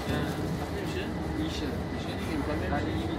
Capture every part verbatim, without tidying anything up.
میشه؟ میشه میشه دیگه میکنم ولی این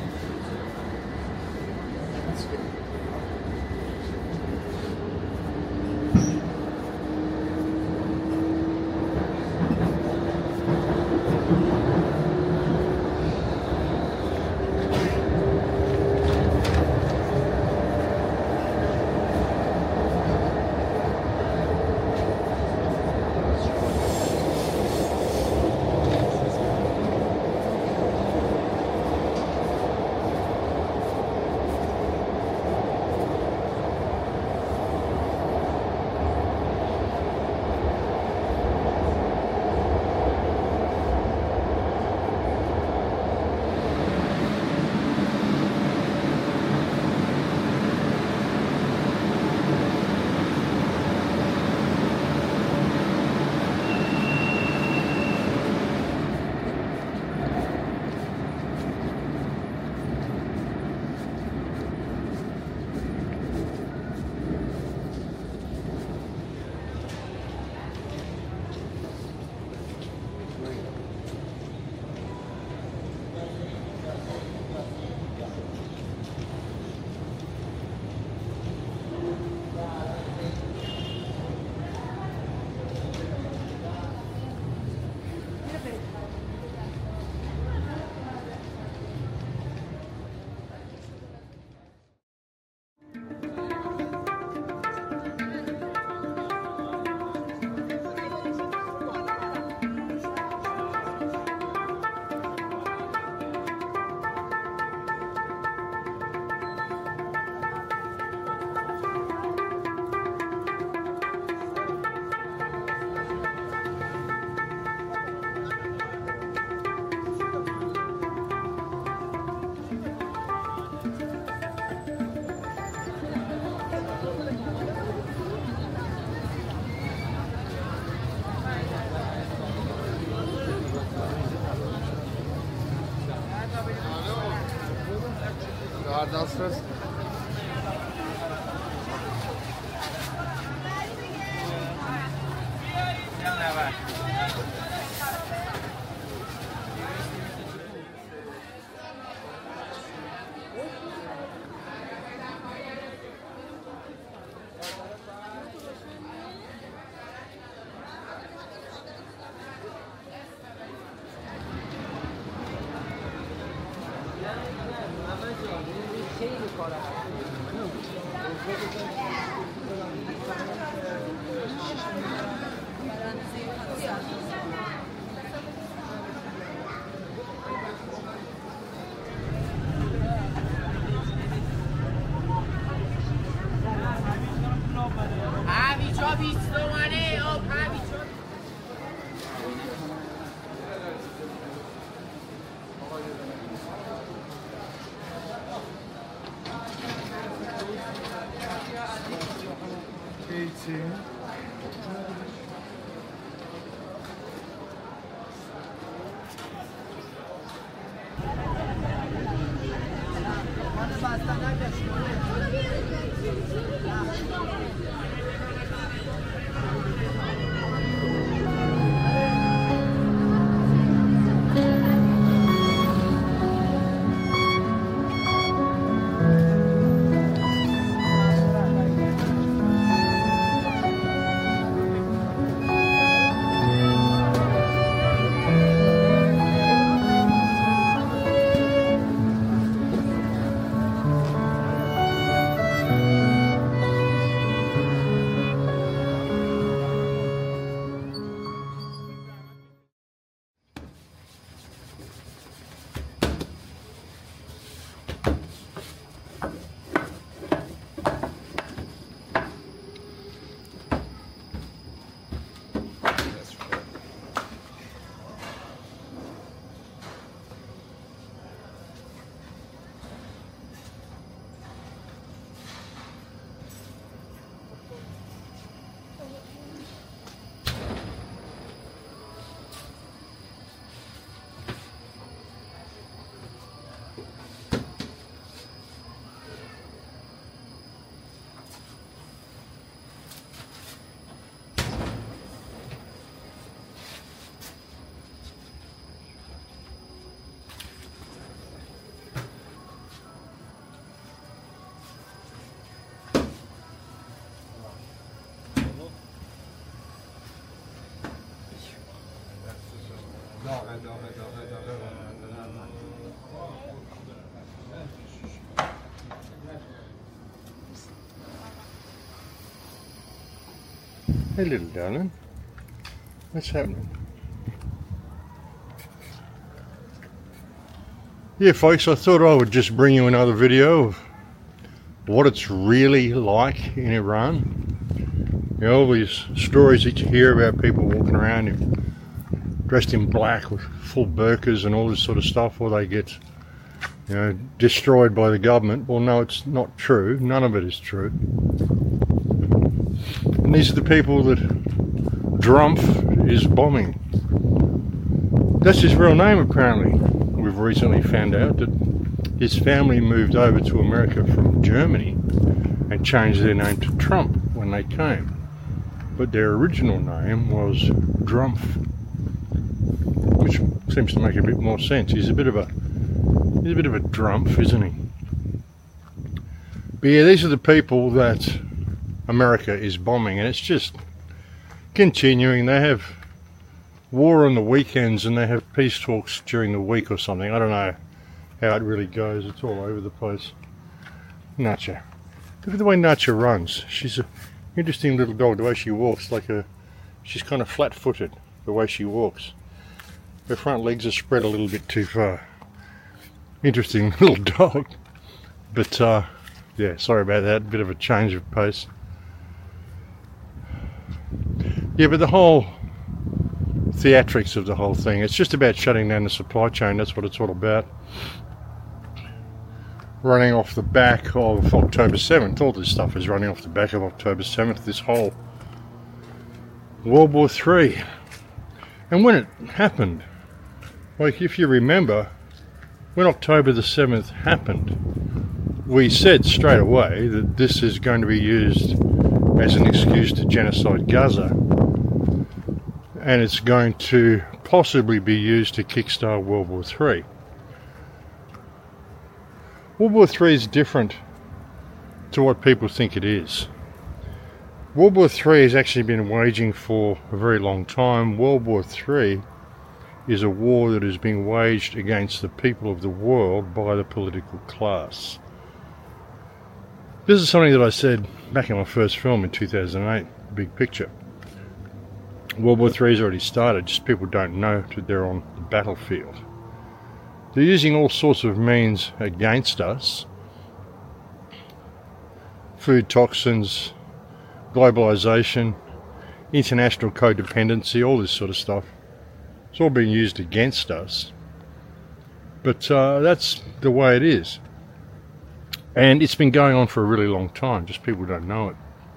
downstairs. Hey little darling, what's happening? Yeah folks, I thought I would just bring you another video of what it's really like in Iran. You know, all these stories that you hear about people walking around in, dressed in black with full burqas and all this sort of stuff, or they get, you know, destroyed by the government. Well, no, it's not true. None of it is true. And these are the people that Drumpf is bombing. That's his real name, apparently. We've recently found out that his family moved over to America from Germany and changed their name to Trump when they came. But their original name was Drumpf, which seems to make a bit more sense. He's a bit of a he's a bit of a Drumpf, isn't he? But yeah, these are the people that America is bombing, and it's just continuing. They have war on the weekends and they have peace talks during the week or something. I don't know how it really goes. It's all over the place. Nacha. Look at the way Nacha runs. She's an interesting little dog. The way she walks, like a, she's kind of flat-footed, the way she walks. Her front legs are spread a little bit too far. Interesting little dog. But, uh, yeah, sorry about that. Bit of a change of pace. Yeah, but the whole theatrics of the whole thing, it's just about shutting down the supply chain. That's what it's all about. Running off the back of October seventh. All this stuff is running off the back of October seventh. This whole World War Three. And when it happened, like if you remember, when October the seventh happened, we said straight away that this is going to be used as an excuse to genocide Gaza. And it's going to possibly be used to kickstart World War Three. World War Three is different to what people think it is. World War Three has actually been waging for a very long time. World War Three is a war that is being waged against the people of the world by the political class. This is something that I said back in my first film in two thousand eight, Big Picture. World War Three has already started, just people don't know that they're on the battlefield. They're using all sorts of means against us. Food toxins, globalization, international codependency, all this sort of stuff. It's all being used against us. But uh, that's the way it is. And it's been going on for a really long time, just people don't know it.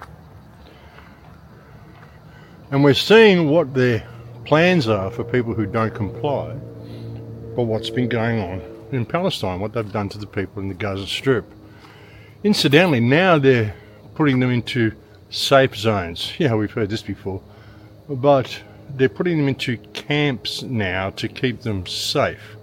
And we're seeing what their plans are for people who don't comply, but what's been going on in Palestine, what they've done to the people in the Gaza Strip. Incidentally, now they're putting them into safe zones. Yeah, we've heard this before. But they're putting them into camps now to keep them safe.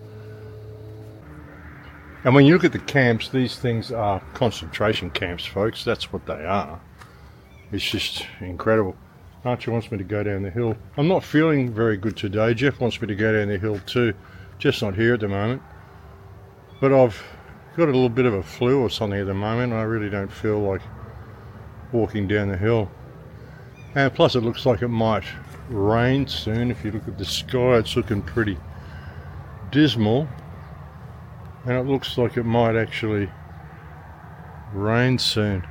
And when you look at the camps, these things are concentration camps, folks. That's what they are. It's just incredible. Archie wants me to go down the hill. I'm not feeling very good today. Jeff wants me to go down the hill too. Just not here at the moment. But I've got a little bit of a flu or something at the moment. And I really don't feel like walking down the hill. And plus it looks like it might rain soon. If you look at the sky, it's looking pretty dismal. And it looks like it might actually rain soon.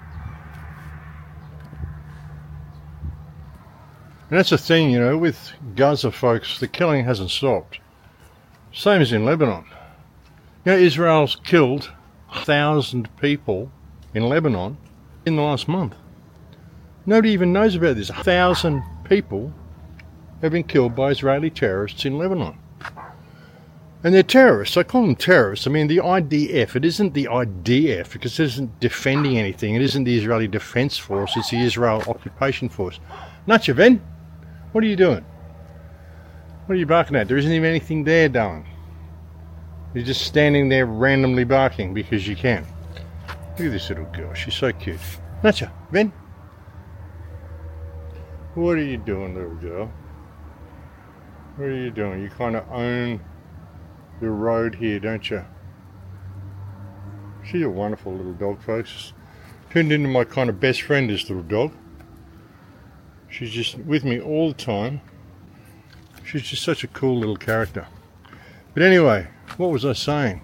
And that's the thing, you know, with Gaza, folks, the killing hasn't stopped. Same as in Lebanon. You know, Israel's killed a thousand people in Lebanon in the last month. Nobody even knows about this. A thousand people have been killed by Israeli terrorists in Lebanon. And they're terrorists. I call them terrorists. I mean, the I D F, it isn't the I D F because it isn't defending anything. It isn't the Israeli Defense Force. It's the Israel Occupation Force. Nachaven, what are you doing? What are you barking at? There isn't even anything there, darling. You're just standing there randomly barking because you can. Look at this little girl. She's so cute. Nacha, Ven. What are you doing, little girl? What are you doing? You kind of own the road here, don't you? She's a wonderful little dog, folks. Turned into my kind of best friend, this little dog. She's just with me all the time. She's just such a cool little character. But anyway, what was I saying?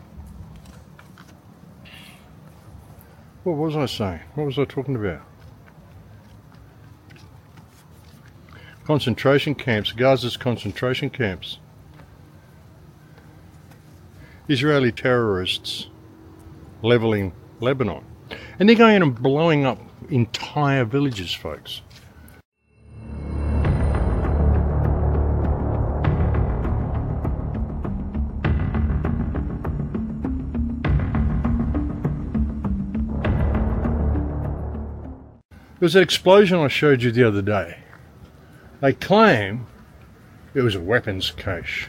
What was I saying? What was I talking about? Concentration camps, Gaza's concentration camps. Israeli terrorists levelling Lebanon. And they're going in and blowing up entire villages, folks. There was that explosion I showed you the other day. They claim it was a weapons cache.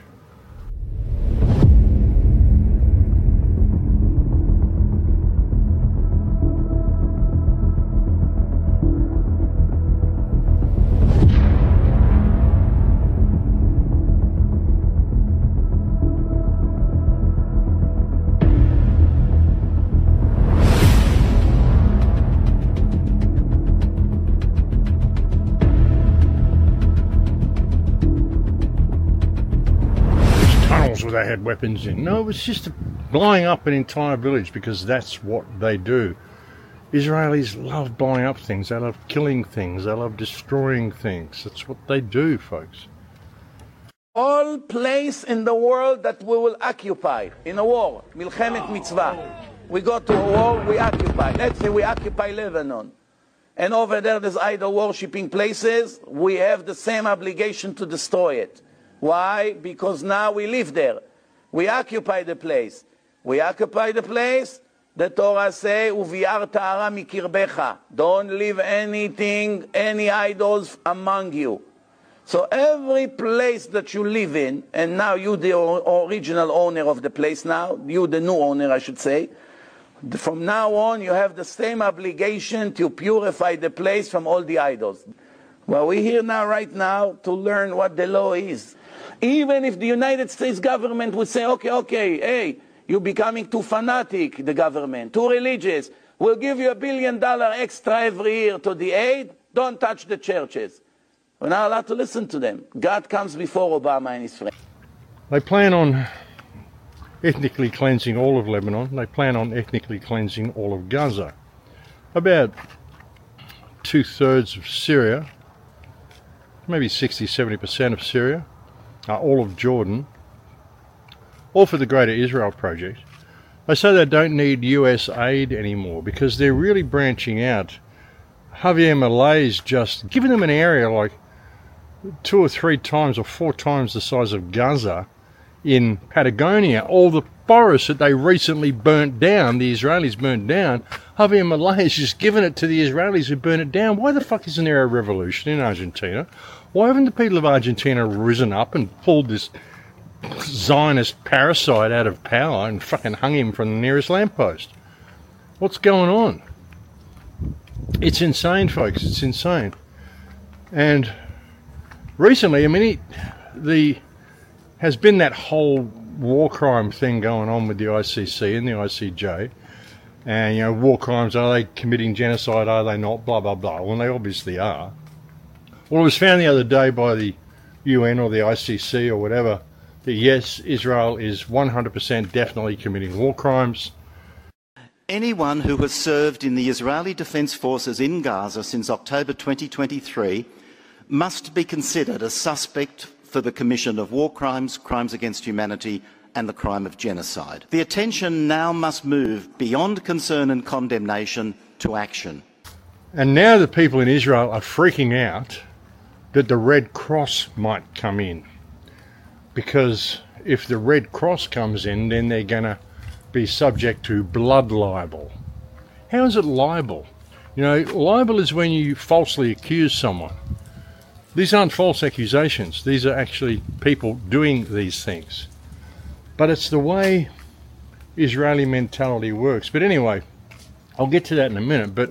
Where they had weapons in. No, it was just blowing up an entire village because that's what they do. Israelis love blowing up things. They love killing things. They love destroying things. That's what they do, folks. All place in the world that we will occupy in a war, Milchemet Mitzvah. We go to a war, we occupy. Let's say we occupy Lebanon. And over there there's idol worshipping places. We have the same obligation to destroy it. Why? Because now we live there. We occupy the place. We occupy the place. The Torah say, "Uviar ta'ara mikirbecha." Don't leave anything, any idols among you. So every place that you live in, and now you the original owner of the place now, you the new owner I should say, from now on you have the same obligation to purify the place from all the idols. Well, we're here now, right now, to learn what the law is. Even if the United States government would say, okay, okay, hey, you're becoming too fanatic, the government, too religious. We'll give you a billion dollar extra every year to the aid. Don't touch the churches. We're not allowed to listen to them. God comes before Obama and his friends. They plan on ethnically cleansing all of Lebanon. They plan on ethnically cleansing all of Gaza. About two-thirds of Syria, maybe sixty, seventy percent of Syria, uh, all of Jordan, all for the Greater Israel Project. They say they don't need U S aid anymore because they're really branching out. Javier Milei's just given them an area like two or three times or four times the size of Gaza in Patagonia. All the forests that they recently burnt down, the Israelis burnt down, Javier Milei has just given it to the Israelis who burn it down. Why the fuck isn't there a revolution in Argentina? Why haven't the people of Argentina risen up and pulled this Zionist parasite out of power and fucking hung him from the nearest lamppost? What's going on? It's insane, folks. It's insane. And recently, I mean, it, the has been that whole war crime thing going on with the I C C and the I C J. And, you know, war crimes, are they committing genocide, are they not, blah, blah, blah. Well, they obviously are. Well, it was found the other day by the U N or the I C C or whatever that, yes, Israel is one hundred percent definitely committing war crimes. Anyone who has served in the Israeli Defence Forces in Gaza since October twenty twenty-three must be considered a suspect for the commission of war crimes, crimes against humanity and the crime of genocide. The attention now must move beyond concern and condemnation to action. And now the people in Israel are freaking out that the Red Cross might come in. Because if the Red Cross comes in, then they're going to be subject to blood libel. How is it libel? You know, libel is when you falsely accuse someone. These aren't false accusations. These are actually people doing these things. But it's the way Israeli mentality works. But anyway, I'll get to that in a minute. But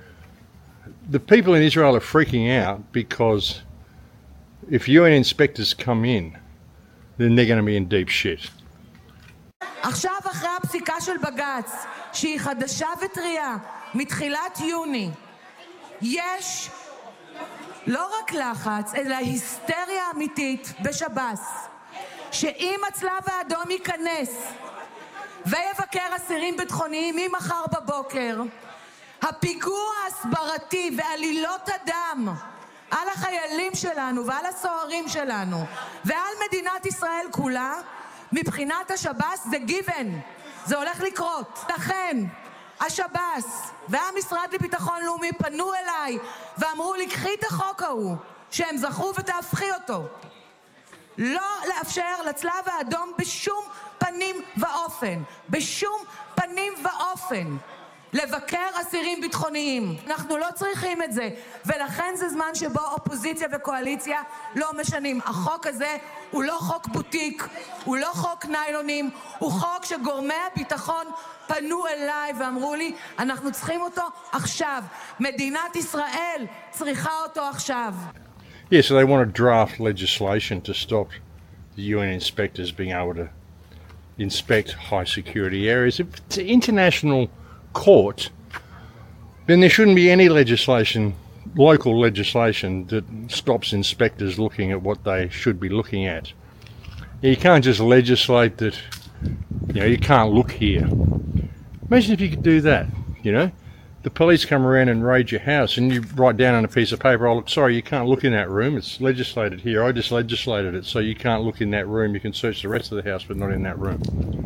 the people in Israel are freaking out because if U N inspectors come in then they're going to be in deep shit. עכשיו אחרי הפסיקה של בג"ץ, שהיא חדשה וטריה, מתחילת יוני, יש לא רק לחץ, אלא היסטריה אמיתית בשב"ס, שאם הצלב האדום ייכנס ויבקר אסירים ביטחוניים ממחר בבוקר, הפיגוע ההסברתי ועלילות הדם על החיילים שלנו ועל הסוהרים שלנו ועל מדינת ישראל כולה, מבחינת השב"ס זה גיוון, זה הולך לקרות. לכן השב"ס והמשרד לביטחון לאומי פנו אליי ואמרו לי, קחי את החוק ההוא שהם זכרו ותהפכי אותו. לא לאפשר לצלב האדום בשום פנים ואופן, בשום פנים ואופן, לבקר אסירים ביטחוניים. אנחנו לא צריכים את זה, ולכן זה זמן שבו אופוזיציה וקואליציה לא משנים. החוק הזה הוא לא חוק בוטיק, הוא לא חוק ניילונים, הוא חוק שגורמי הביטחון פנו אליי ואמרו לי, אנחנו צריכים אותו עכשיו. מדינת ישראל צריכה אותו עכשיו. Yeah, so they want to draft legislation to stop the U N inspectors being able to inspect high security areas. If it's an international court, then there shouldn't be any legislation, local legislation, that stops inspectors looking at what they should be looking at. You can't just legislate that, you know, you can't look here. Imagine if you could do that, you know. The police come around and raid your house and you write down on a piece of paper, oh, look, sorry, you can't look in that room. It's legislated here. I just legislated it, so you can't look in that room. You can search the rest of the house, but not in that room.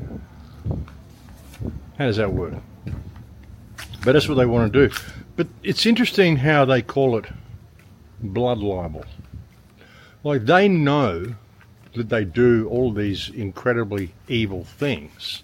How does that work? But that's what they want to do. But it's interesting how they call it blood libel. Like, they know that they do all these incredibly evil things.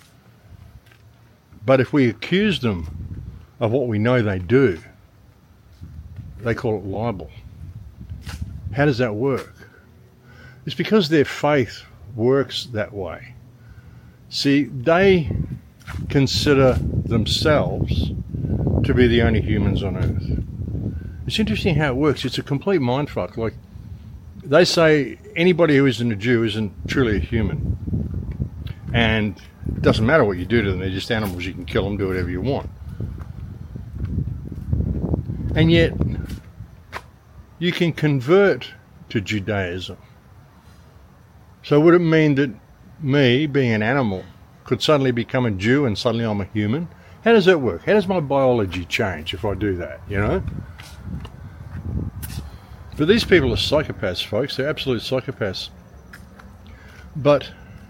But if we accuse them of what we know they do, they call it libel. How does that work? It's because their faith works that way. See, they consider themselves to be the only humans on earth. It's interesting how it works. It's a complete mindfuck. Like, they say anybody who isn't a Jew isn't truly a human. And it doesn't matter what you do to them. They're just animals. You can kill them, do whatever you want. And yet, you can convert to Judaism. So would it mean that me, being an animal, could suddenly become a Jew and suddenly I'm a human? How does that work? How does my biology change if I do that, you know? But these people are psychopaths, folks. They're absolute psychopaths. But,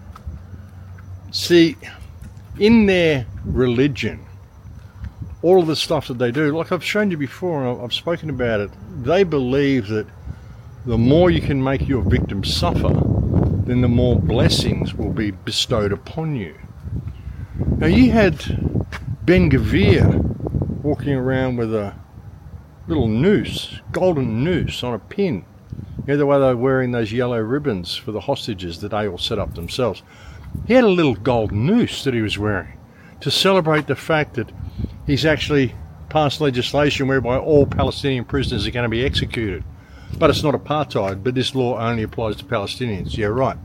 see, in their religion, all of the stuff that they do, like I've shown you before, and I've spoken about it, they believe that the more you can make your victim suffer, then the more blessings will be bestowed upon you. Now, you had Ben Gvir walking around with a little noose, golden noose on a pin. You know, the way they were wearing those yellow ribbons for the hostages that they all set up themselves. He had a little gold noose that he was wearing to celebrate the fact that he's actually passed legislation whereby all Palestinian prisoners are going to be executed. But it's not apartheid, but this law only applies to Palestinians. Yeah, right.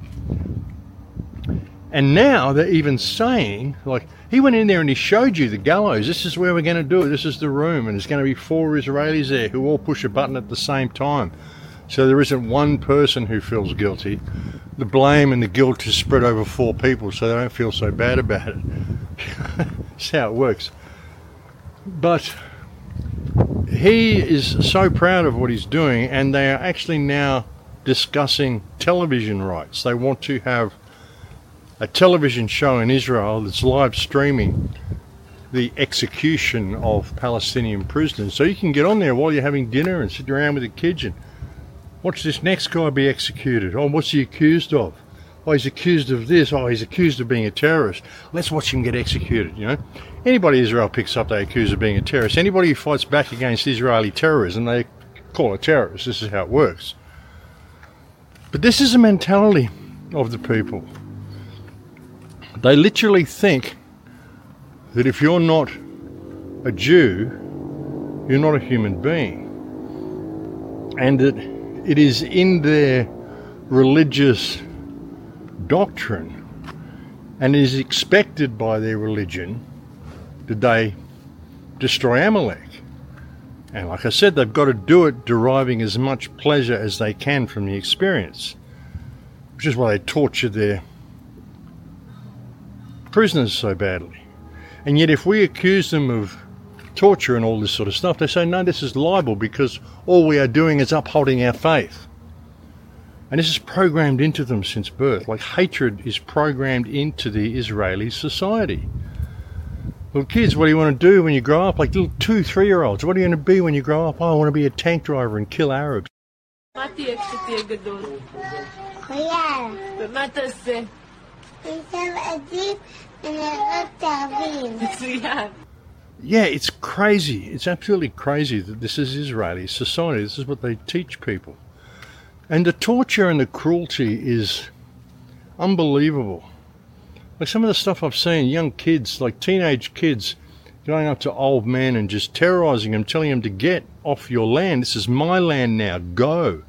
And now they're even saying, like, he went in there and he showed you the gallows. This is where we're going to do it. This is the room. And there's going to be four Israelis there who all push a button at the same time. So there isn't one person who feels guilty. The blame and the guilt is spread over four people so they don't feel so bad about it. That's how it works. But he is so proud of what he's doing, and they are actually now discussing television rights. They want to have a television show in Israel that's live streaming the execution of Palestinian prisoners. So you can get on there while you're having dinner and sit around with the kids and watch this next guy be executed. Oh, what's he accused of? Oh, he's accused of this. Oh, he's accused of being a terrorist. Let's watch him get executed, you know. Anybody Israel picks up, they accuse of being a terrorist. Anybody who fights back against Israeli terrorism, they call a terrorist. This is how it works. But this is the mentality of the people. They literally think that if you're not a Jew, you're not a human being. And that it is in their religious doctrine, and it is expected by their religion that they destroy Amalek. And like I said, they've got to do it deriving as much pleasure as they can from the experience, which is why they torture their prisoners so badly. And yet if we accuse them of torture and all this sort of stuff, they say, no, this is libel because all we are doing is upholding our faith. And this is programmed into them since birth. Like hatred is programmed into the Israeli society. Little kids, what do you want to do when you grow up? Like little two, three-year-olds, what are you going to be when you grow up? Oh, I want to be a tank driver and kill Arabs. מה תהיה כשתהיה גדול? חייל. ומה תעשה? נישב עדיף ונהרג תאבים. מצוין. Yeah, it's crazy. It's absolutely crazy that this is Israeli society. This is what they teach people. And the torture and the cruelty is unbelievable. Like some of the stuff I've seen, young kids, like teenage kids, going up to old men and just terrorizing them, telling them to get off your land. This is my land now. Go.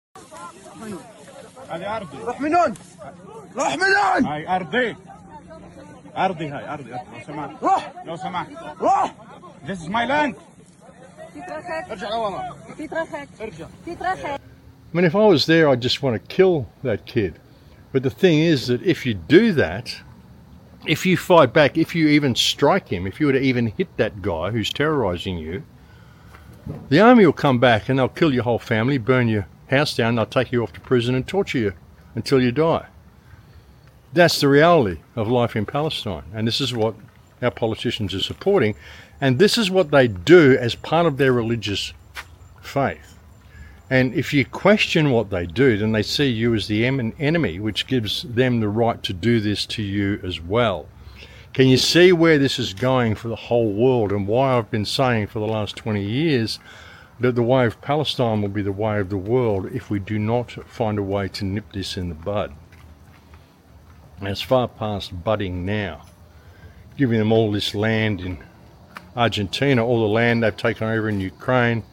روح من هون روح من هون هاي أرضي أرضي هاي أرضي لو سمحت روح لو سمحت روح This is my land. ارجع لورا تترخك ارجع تترخك. I mean, if I was there, I'd just want to kill that kid. But the thing is that if you do that, if you fight back, if you even strike him, if you were to even hit that guy who's terrorizing you, the army will come back and they'll kill your whole family, burn your house down, they'll take you off to prison and torture you until you die. That's the reality of life in Palestine. And this is what our politicians are supporting. And this is what they do as part of their religious faith. And if you question what they do, then they see you as the enemy, which gives them the right to do this to you as well. Can you see where this is going for the whole world, and why I've been saying for the last twenty years that the way of Palestine will be the way of the world if we do not find a way to nip this in the bud? And it's far past budding now. Giving them all this land in Argentina, all the land they've taken over in Ukraine.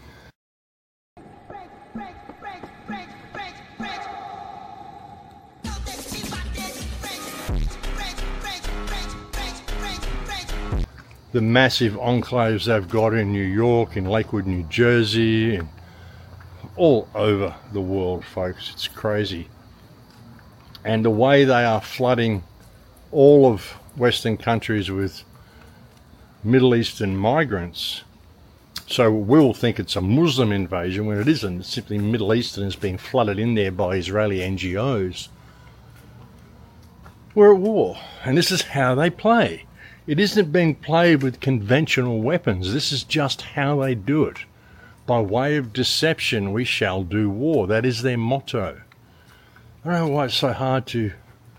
The massive enclaves they've got in New York, in Lakewood, New Jersey, and all over the world, folks. It's crazy. And the way they are flooding all of Western countries with Middle Eastern migrants. So we'll think it's a Muslim invasion when it isn't. It's simply Middle Easterners being flooded in there by Israeli N G Os. We're at war, and this is how they play. It isn't being played with conventional weapons. This is just how they do it. By way of deception, we shall do war. That is their motto. I don't know why it's so hard to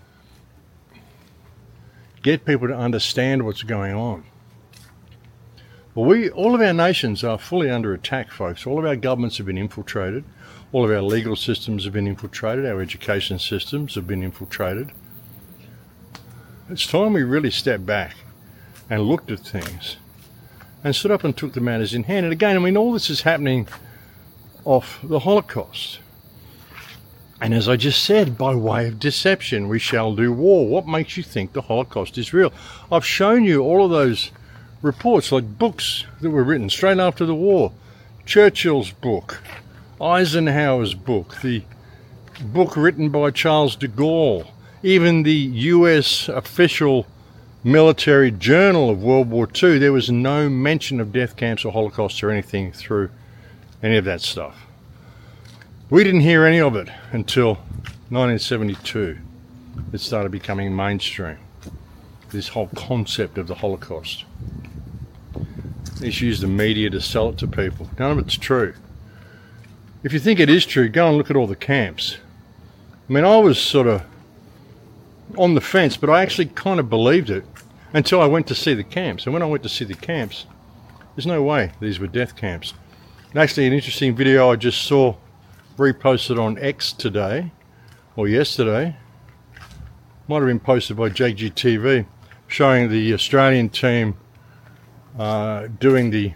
get people to understand what's going on. Well, we, all of our nations are fully under attack, folks. All of our governments have been infiltrated. All of our legal systems have been infiltrated. Our education systems have been infiltrated. It's time we really stepped back and looked at things and stood up and took the matters in hand. And again, I mean, all this is happening off the Holocaust. And as I just said, by way of deception, we shall do war. What makes you think the Holocaust is real? I've shown you all of those reports, like books that were written straight after the war. Churchill's book, Eisenhower's book, the book written by Charles de Gaulle, even the U S official military journal of World War Two, there was no mention of death camps or Holocausts or anything through any of that stuff. We didn't hear any of it until nineteen seventy-two. It started becoming mainstream, this whole concept of the Holocaust. They just use the media to sell it to people. None of it's true. If you think it is true, go and look at all the camps. I mean, I was sort of on the fence, but I actually kind of believed it until I went to see the camps. And when I went to see the camps, there's no way these were death camps. And actually, an interesting video I just saw reposted on X today, or yesterday, might have been posted by J G T V, showing the Australian team uh, doing the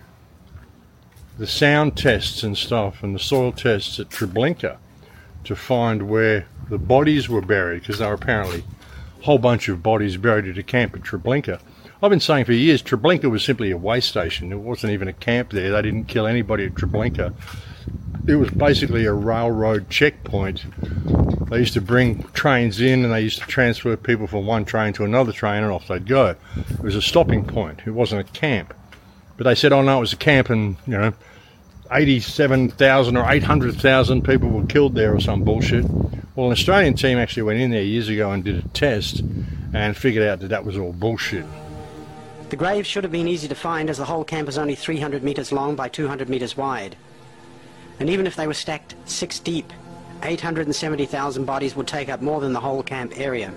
the sound tests and stuff and the soil tests at Treblinka to find where the bodies were buried, because there were apparently a whole bunch of bodies buried at a camp at Treblinka. I've been saying for years, Treblinka was simply a way station. It wasn't even a camp there. They didn't kill anybody at Treblinka. It was basically a railroad checkpoint. They used to bring trains in and they used to transfer people from one train to another train and off they'd go. It was a stopping point. It wasn't a camp. But they said, oh no, it was a camp, and, you know, eighty-seven thousand or eight hundred thousand people were killed there or some bullshit. Well, an Australian team actually went in there years ago and did a test and figured out that that was all bullshit. The graves should have been easy to find, as the whole camp is only three hundred metres long by two hundred metres wide. And even if they were stacked six deep, eight hundred seventy thousand bodies would take up more than the whole camp area.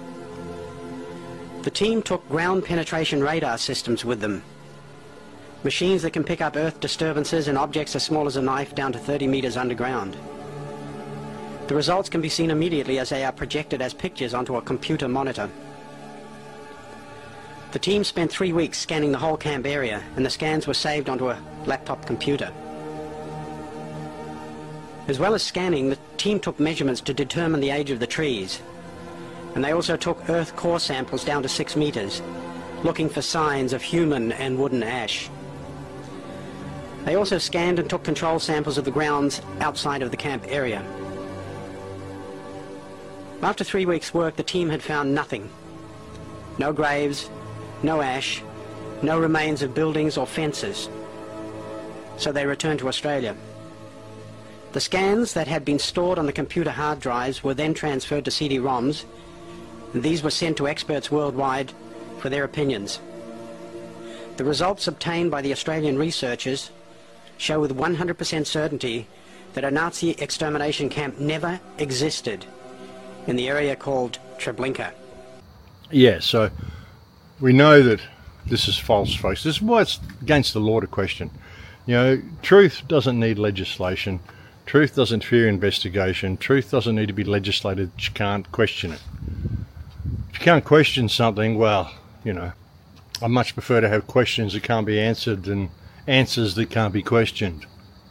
The team took ground penetration radar systems with them. Machines that can pick up earth disturbances and objects as small as a knife down to thirty metres underground. The results can be seen immediately as they are projected as pictures onto a computer monitor. The team spent three weeks scanning the whole camp area, and the scans were saved onto a laptop computer. As well as scanning, the team took measurements to determine the age of the trees. And they also took earth core samples down to six metres, looking for signs of human and wooden ash. They also scanned and took control samples of the grounds outside of the camp area. After three weeks' work, the team had found nothing. No graves, no ash, no remains of buildings or fences. So they returned to Australia. The scans that had been stored on the computer hard drives were then transferred to C D ROMs, and these were sent to experts worldwide for their opinions. The results obtained by the Australian researchers show with one hundred percent certainty that a Nazi extermination camp never existed in the area called Treblinka. Yeah, so we know that this is false, folks. This is why it's against the law to question. You know, truth doesn't need legislation. Truth doesn't fear investigation. Truth doesn't need to be legislated. You can't question it. If you can't question something, well, you know, I much prefer to have questions that can't be answered than answers that can't be questioned.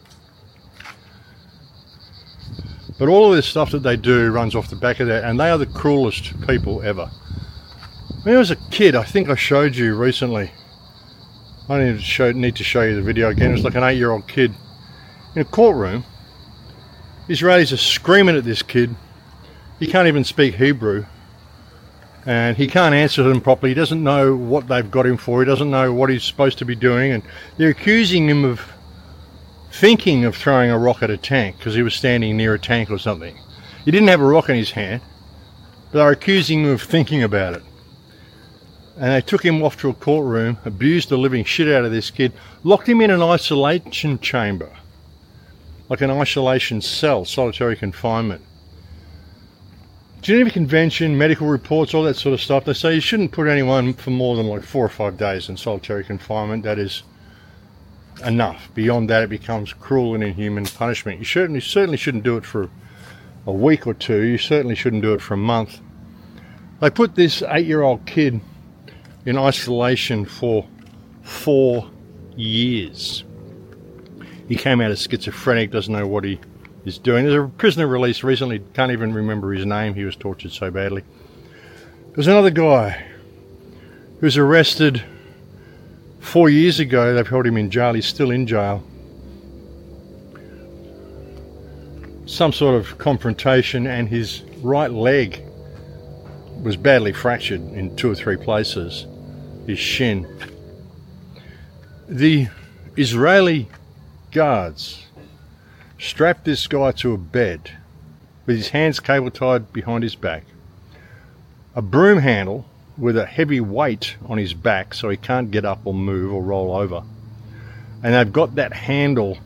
But all of this stuff that they do runs off the back of that, and they are the cruelest people ever. When I was a kid, I think I showed you recently, I need to show, need to show you the video again. It was like an eight-year-old kid in a courtroom. Israelis are screaming at this kid. He can't even speak Hebrew, and he can't answer them properly. He doesn't know what they've got him for. He doesn't know what he's supposed to be doing, and they're accusing him of thinking of throwing a rock at a tank because he was standing near a tank or something. He didn't have a rock in his hand, but they're accusing him of thinking about it. And they took him off to a courtroom, abused the living shit out of this kid, locked him in an isolation chamber, like an isolation cell, solitary confinement. Geneva Convention, medical reports, all that sort of stuff, they say you shouldn't put anyone for more than like four or five days in solitary confinement. That is enough. Beyond that, it becomes cruel and inhuman punishment. You certainly, certainly shouldn't do it for a week or two. You certainly shouldn't do it for a month. They put this eight-year-old kid in isolation for four years. He came out as schizophrenic, doesn't know what he is doing. There's a prisoner released recently, can't even remember his name, he was tortured so badly. There's another guy who was arrested four years ago. They've held him in jail, he's still in jail. Some sort of confrontation, and his right leg was badly fractured in two or three places, his shin. The Israeli guards strapped this guy to a bed with his hands cable tied behind his back, a broom handle with a heavy weight on his back so he can't get up or move or roll over, and they've got that handle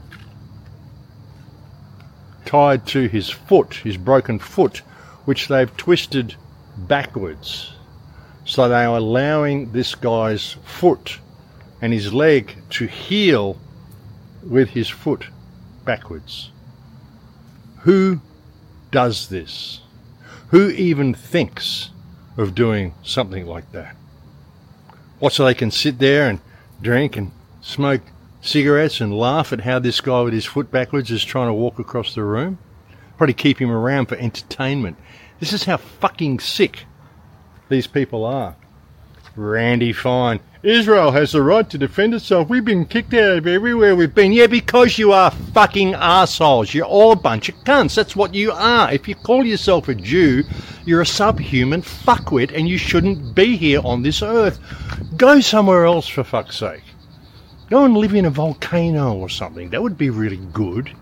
tied to his foot, his broken foot, which they've twisted backwards. So they are allowing this guy's foot and his leg to heal with his foot backwards. Who does this? Who even thinks of doing something like that? What, so they can sit there and drink and smoke cigarettes and laugh at how this guy with his foot backwards is trying to walk across the room? probably keep him around for entertainment. This is how fucking sick these people are. Randy Fine. Israel has the right to defend itself. We've been kicked out of everywhere we've been. Yeah, because you are fucking arseholes. You're all a bunch of cunts. That's what you are. If you call yourself a Jew, you're a subhuman fuckwit and you shouldn't be here on this earth. Go somewhere else, for fuck's sake. Go and live in a volcano or something. That would be really good.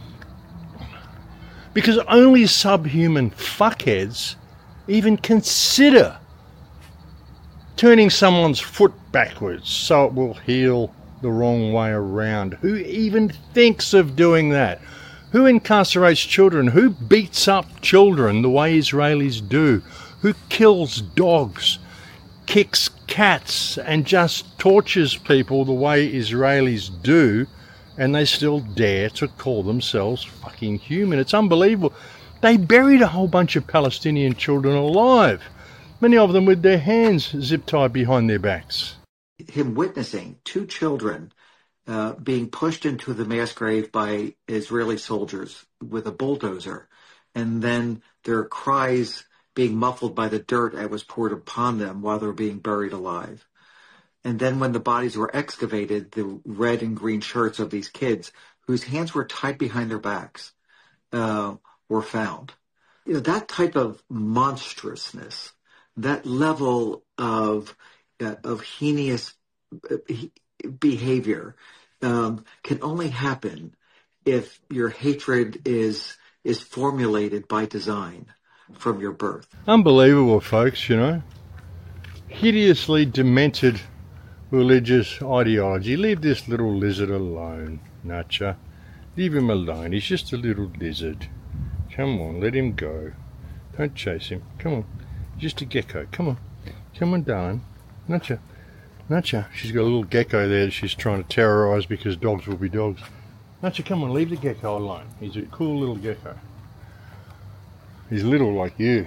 Because only subhuman fuckheads even consider turning someone's foot backwards so it will heal the wrong way around. Who even thinks of doing that? Who incarcerates children? Who beats up children the way Israelis do? Who kills dogs, kicks cats, and just tortures people the way Israelis do, and they still dare to call themselves fucking human? It's unbelievable. They buried a whole bunch of Palestinian children alive. Many of them with their hands zip-tied behind their backs. Him witnessing two children uh, being pushed into the mass grave by Israeli soldiers with a bulldozer, and then their cries being muffled by the dirt that was poured upon them while they were being buried alive. And then when the bodies were excavated, the red and green shirts of these kids, whose hands were tied behind their backs, uh, were found. You know, that type of monstrousness, that level of uh, of heinous behavior um, can only happen if your hatred is is formulated by design from your birth. Unbelievable, folks, you know. Hideously demented religious ideology. Leave this little lizard alone, Nacha. Leave him alone. He's just a little lizard. Come on, let him go. Don't chase him. Come on. Just a gecko. Come on. Come on, darling. Nacha. Nacha. She's got a little gecko there that she's trying to terrorise because dogs will be dogs. Nacha, come on, leave the gecko alone. He's a cool little gecko. He's little like you.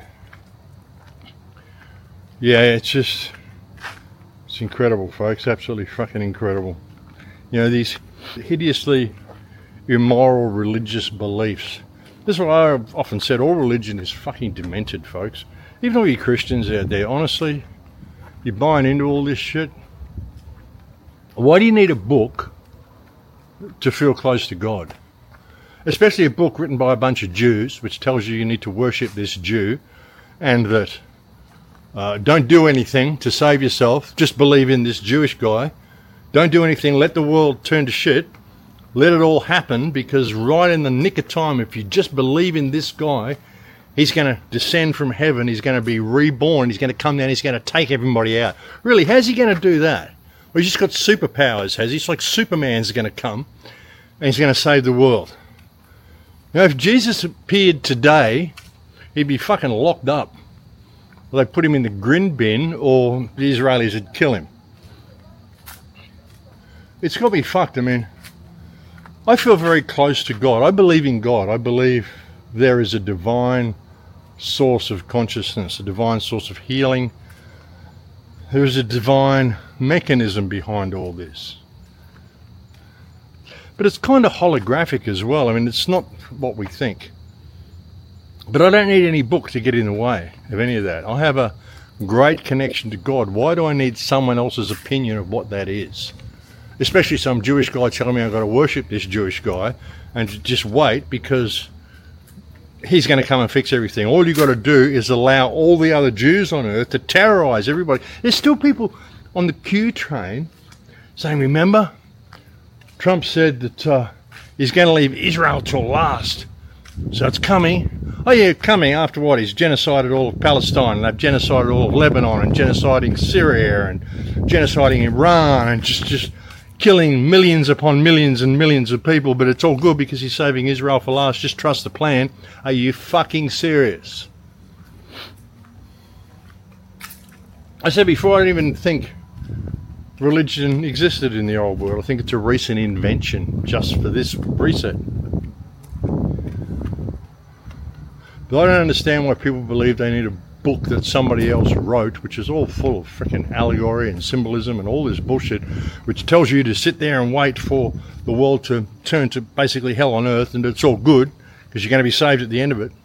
Yeah, it's just... It's incredible, folks. Absolutely fucking incredible. You know, these hideously immoral religious beliefs. This is what I've often said. All religion is fucking demented, folks. Even all you Christians out there, honestly, you're buying into all this shit. Why do you need a book to feel close to God? Especially a book written by a bunch of Jews, which tells you you need to worship this Jew, and that uh, don't do anything to save yourself, just believe in this Jewish guy. Don't do anything, let the world turn to shit. Let it all happen, because right in the nick of time, if you just believe in this guy, he's going to descend from heaven, he's going to be reborn, he's going to come down, he's going to take everybody out. Really, how's he going to do that? Well, he's just got superpowers, has he? It's like Superman's going to come, and he's going to save the world. Now, if Jesus appeared today, he'd be fucking locked up. Well, they'd put him in the grin bin, or the Israelis would kill him. It's got to be fucked. I mean, I feel very close to God. I believe in God. I believe there is a divine source of consciousness, a divine source of healing. There is a divine mechanism behind all this. But it's kind of holographic as well. I mean, it's not what we think. But I don't need any book to get in the way of any of that. I have a great connection to God. Why do I need someone else's opinion of what that is? Especially some Jewish guy telling me I've got to worship this Jewish guy and to just wait because he's going to come and fix everything. All you've got to do is allow all the other Jews on earth to terrorize everybody. There's still people on the Q train saying, remember, Trump said that uh, he's going to leave Israel till last. So it's coming. Oh yeah, coming after what? He's genocided all of Palestine, and they've genocided all of Lebanon, and genociding Syria, and genociding Iran, and just, just killing millions upon millions and millions of people, but it's all good because he's saving Israel for last. Just trust the plan. Are you fucking serious? I said before, I don't even think religion existed in the old world. I think it's a recent invention just for this reset. But I don't understand why people believe they need a book that somebody else wrote, which is all full of freaking allegory and symbolism and all this bullshit, which tells you to sit there and wait for the world to turn to basically hell on earth, and it's all good because you're going to be saved at the end of it.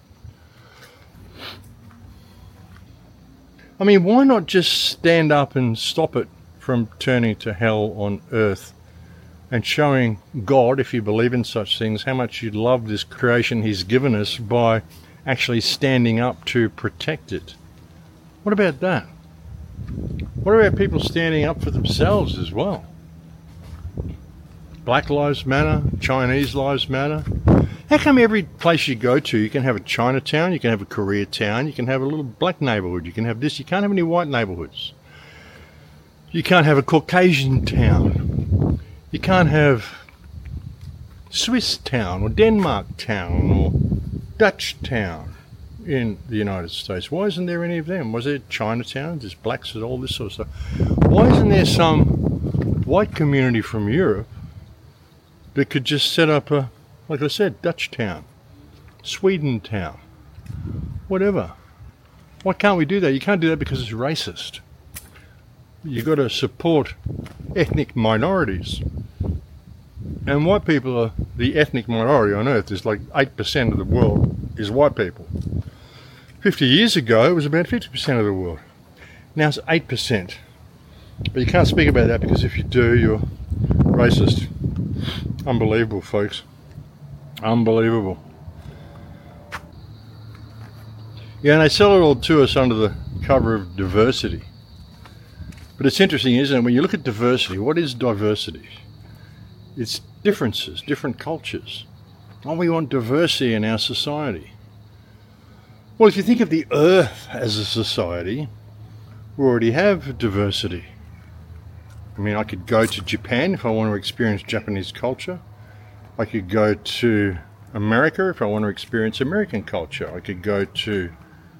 I mean, why not just stand up and stop it from turning to hell on earth and showing God, if you believe in such things, how much you love this creation he's given us by actually standing up to protect it? What about that? What about people standing up for themselves as well? Black Lives Matter, Chinese Lives Matter. How come every place you go to, you can have a Chinatown, you can have a Koreatown, you can have a little black neighbourhood, you can have this, you can't have any white neighbourhoods. You can't have a Caucasian town. You can't have Swiss town or Denmark town or Dutch town in the United States. Why isn't there any of them? Was there Chinatown, there's blacks and all this sort of stuff? Why isn't there some white community from Europe that could just set up a, like I said, Dutch town, Sweden town, whatever? Why can't we do that? You can't do that because it's racist. You've got to support ethnic minorities. And white people are the ethnic minority on earth. There's like eight percent of the world is white people. fifty years ago, it was about fifty percent of the world. Now it's eight percent. But you can't speak about that because if you do, you're racist. Unbelievable, folks. Unbelievable. Yeah, and they sell it all to us under the cover of diversity. But it's interesting, isn't it? When you look at diversity, what is diversity? It's differences, different cultures. Oh, we want diversity in our society. Well, if you think of the Earth as a society, we already have diversity. I mean, I could go to Japan if I want to experience Japanese culture. I could go to America if I want to experience American culture. I could go to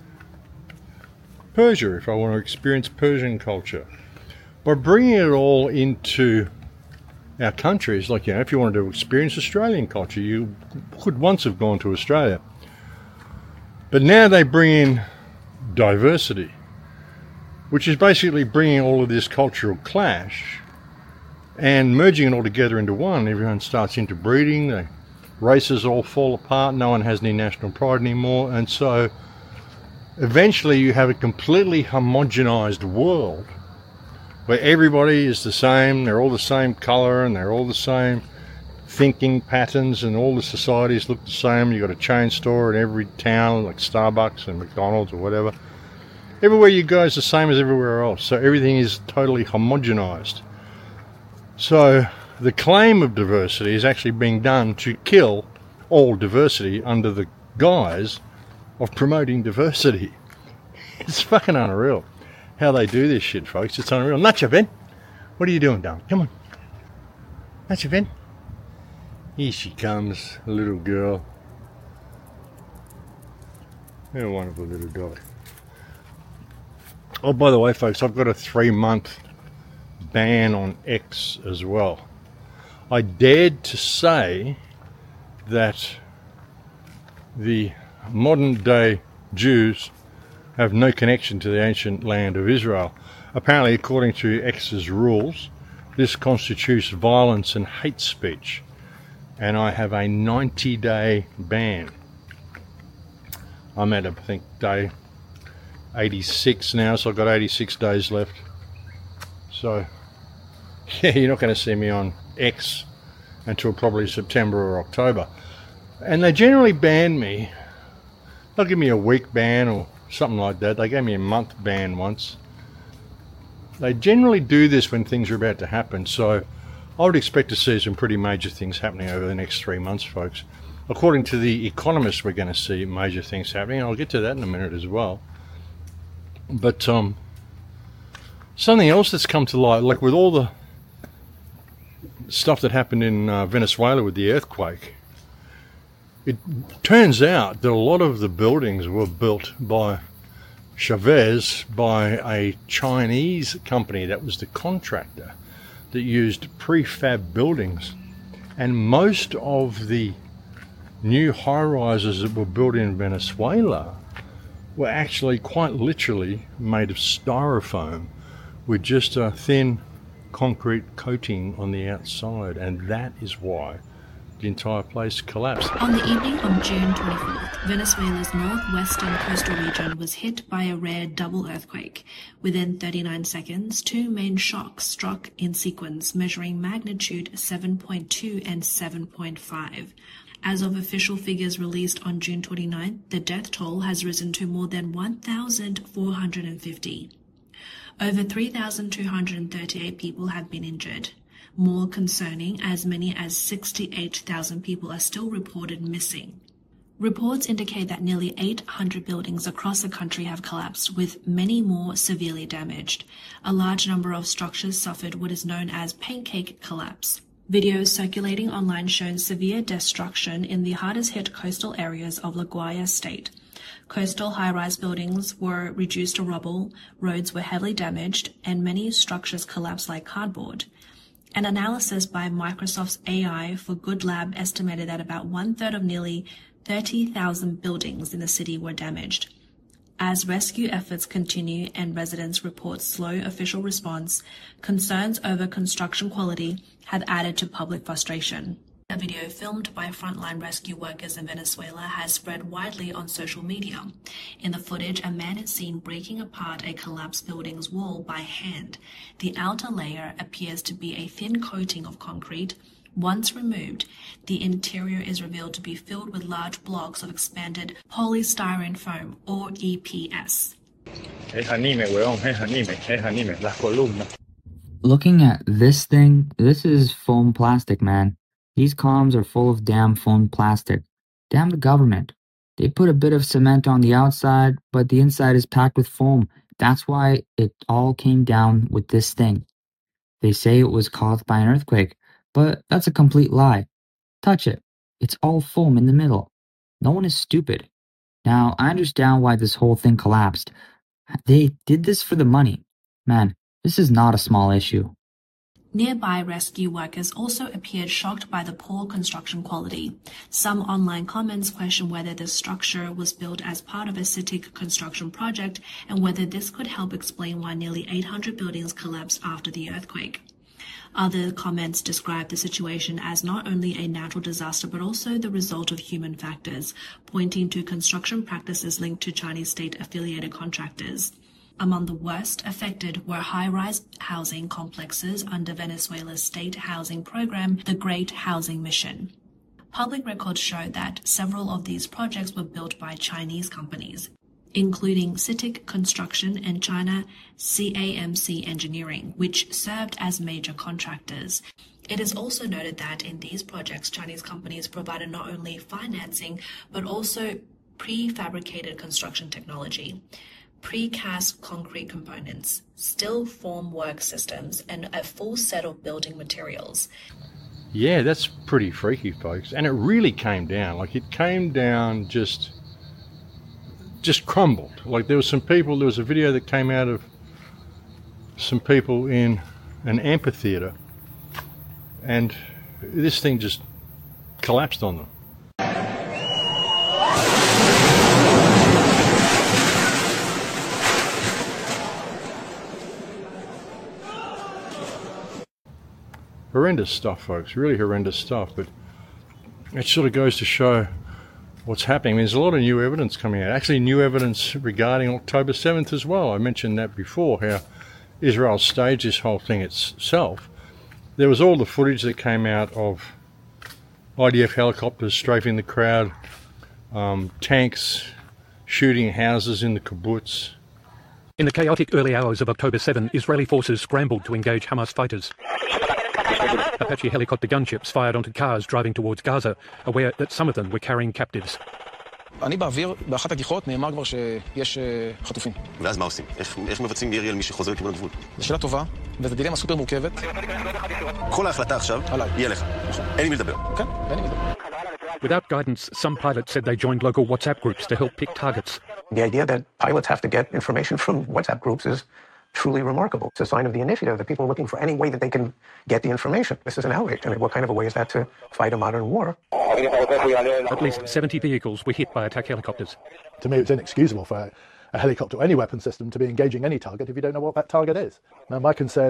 Persia if I want to experience Persian culture. By bringing it all into our countries, like, you know, if you wanted to experience Australian culture, you could once have gone to Australia. But now they bring in diversity, which is basically bringing all of this cultural clash and merging it all together into one. Everyone starts interbreeding, the races all fall apart, no one has any national pride anymore, and so eventually you have a completely homogenized world where everybody is the same, they're all the same colour and they're all the same thinking patterns and all the societies look the same. You've got a chain store in every town like Starbucks and McDonald's or whatever. Everywhere you go is the same as everywhere else, so everything is totally homogenized. So the claim of diversity is actually being done to kill all diversity under the guise of promoting diversity. It's fucking unreal how they do this shit, folks. It's unreal. Nacha, Ben, what are you doing, darling? Come on. Nacha, Ben. Here she comes, a little girl. What a wonderful little dog. Oh, by the way, folks, I've got a three-month ban on X as well. I dared to say that the modern-day Jews have no connection to the ancient land of Israel. Apparently, according to X's rules, this constitutes violence and hate speech, and I have a ninety-day ban. I'm at, I think, day eighty-six now, so I've got eighty-six days left. So, yeah, you're not going to see me on X until probably September or October. And they generally ban me. They'll give me a week ban or something like that. They gave me a month ban once. They generally do this when things are about to happen, so I would expect to see some pretty major things happening over the next three months, folks. According to The Economist, we're going to see major things happening. I'll get to that in a minute as well. But um, something else that's come to light, like with all the stuff that happened in uh, Venezuela with the earthquake, it turns out that a lot of the buildings were built by Chavez, by a Chinese company that was the contractor that used prefab buildings. And most of the new high-rises that were built in Venezuela were actually quite literally made of styrofoam with just a thin concrete coating on the outside, and that is why the entire place collapsed. On the evening of June twenty-fourth, Venezuela's northwestern coastal region was hit by a rare double earthquake. Within thirty-nine seconds, two main shocks struck in sequence, measuring magnitude seven point two and seven point five. As of official figures released on June twenty-ninth, the death toll has risen to more than one thousand four hundred fifty. Over three thousand two hundred thirty-eight people have been injured. More concerning, as many as sixty-eight thousand people are still reported missing. Reports indicate that nearly eight hundred buildings across the country have collapsed, with many more severely damaged. A large number of structures suffered what is known as pancake collapse. Videos circulating online show severe destruction in the hardest-hit coastal areas of La Guaira state. Coastal high-rise buildings were reduced to rubble, roads were heavily damaged, and many structures collapsed like cardboard. An analysis by Microsoft's A I for Good Lab estimated that about one-third of nearly thirty thousand buildings in the city were damaged. As rescue efforts continue and residents report slow official response, concerns over construction quality have added to public frustration. A video filmed by frontline rescue workers in Venezuela has spread widely on social media. In the footage, a man is seen breaking apart a collapsed building's wall by hand. The outer layer appears to be a thin coating of concrete. Once removed, the interior is revealed to be filled with large blocks of expanded polystyrene foam, or E P S. Looking at this thing, this is foam plastic, man. These columns are full of damn foam plastic. Damn the government. They put a bit of cement on the outside, but the inside is packed with foam. That's why it all came down with this thing. They say it was caused by an earthquake, but that's a complete lie. Touch it. It's all foam in the middle. No one is stupid. Now, I understand why this whole thing collapsed. They did this for the money. Man, this is not a small issue. Nearby rescue workers also appeared shocked by the poor construction quality. Some online comments question whether the structure was built as part of a CITIC construction project and whether this could help explain why nearly eight hundred buildings collapsed after the earthquake. Other comments describe the situation as not only a natural disaster but also the result of human factors, pointing to construction practices linked to Chinese state-affiliated contractors. Among the worst affected were high-rise housing complexes under Venezuela's state housing program, the Great Housing Mission. Public records show that several of these projects were built by Chinese companies, including CITIC Construction and China C A M C Engineering, which served as major contractors. It is also noted that in these projects, Chinese companies provided not only financing, but also prefabricated construction technology, precast concrete components, still form work systems, and a full set of building materials. Yeah, that's pretty freaky, folks. And it really came down. Like, it came down just, just crumbled. Like, there was some people, there was a video that came out of some people in an amphitheater, and this thing just collapsed on them. Horrendous stuff, folks, really horrendous stuff, but it sort of goes to show what's happening. I mean, there's a lot of new evidence coming out, actually new evidence regarding October seventh as well. I mentioned that before, how Israel staged this whole thing itself. There was all the footage that came out of I D F helicopters strafing the crowd, um, tanks shooting houses in the kibbutz. In the chaotic early hours of October seventh, Israeli forces scrambled to engage Hamas fighters. Apache helicopter gunships fired onto cars driving towards Gaza, aware that some of them were carrying captives. אני באוויר, באחת הגיחות נאמר כבר שיש חטופים. ואז מה עושים? איך מבצעים ירי על מי שחוזר לכיוון הגבול? זו שאלה טובה, וזו דילמה סופר מורכבת. כל ההחלטה עכשיו היא עליך. אין לי מי לדבר. כן, אין לי מי לדבר. Without guidance, some pilots said they joined local WhatsApp groups to help pick targets. The idea that pilots have to get information from WhatsApp groups is truly remarkable. It's a sign of the initiative that people are looking for any way that they can get the information. This is an outrage. I mean, what kind of a way is that to fight a modern war? At least seventy vehicles were hit by attack helicopters. To me, it's inexcusable for a helicopter or any weapon system to be engaging any target if you don't know what that target is. Now, my concern is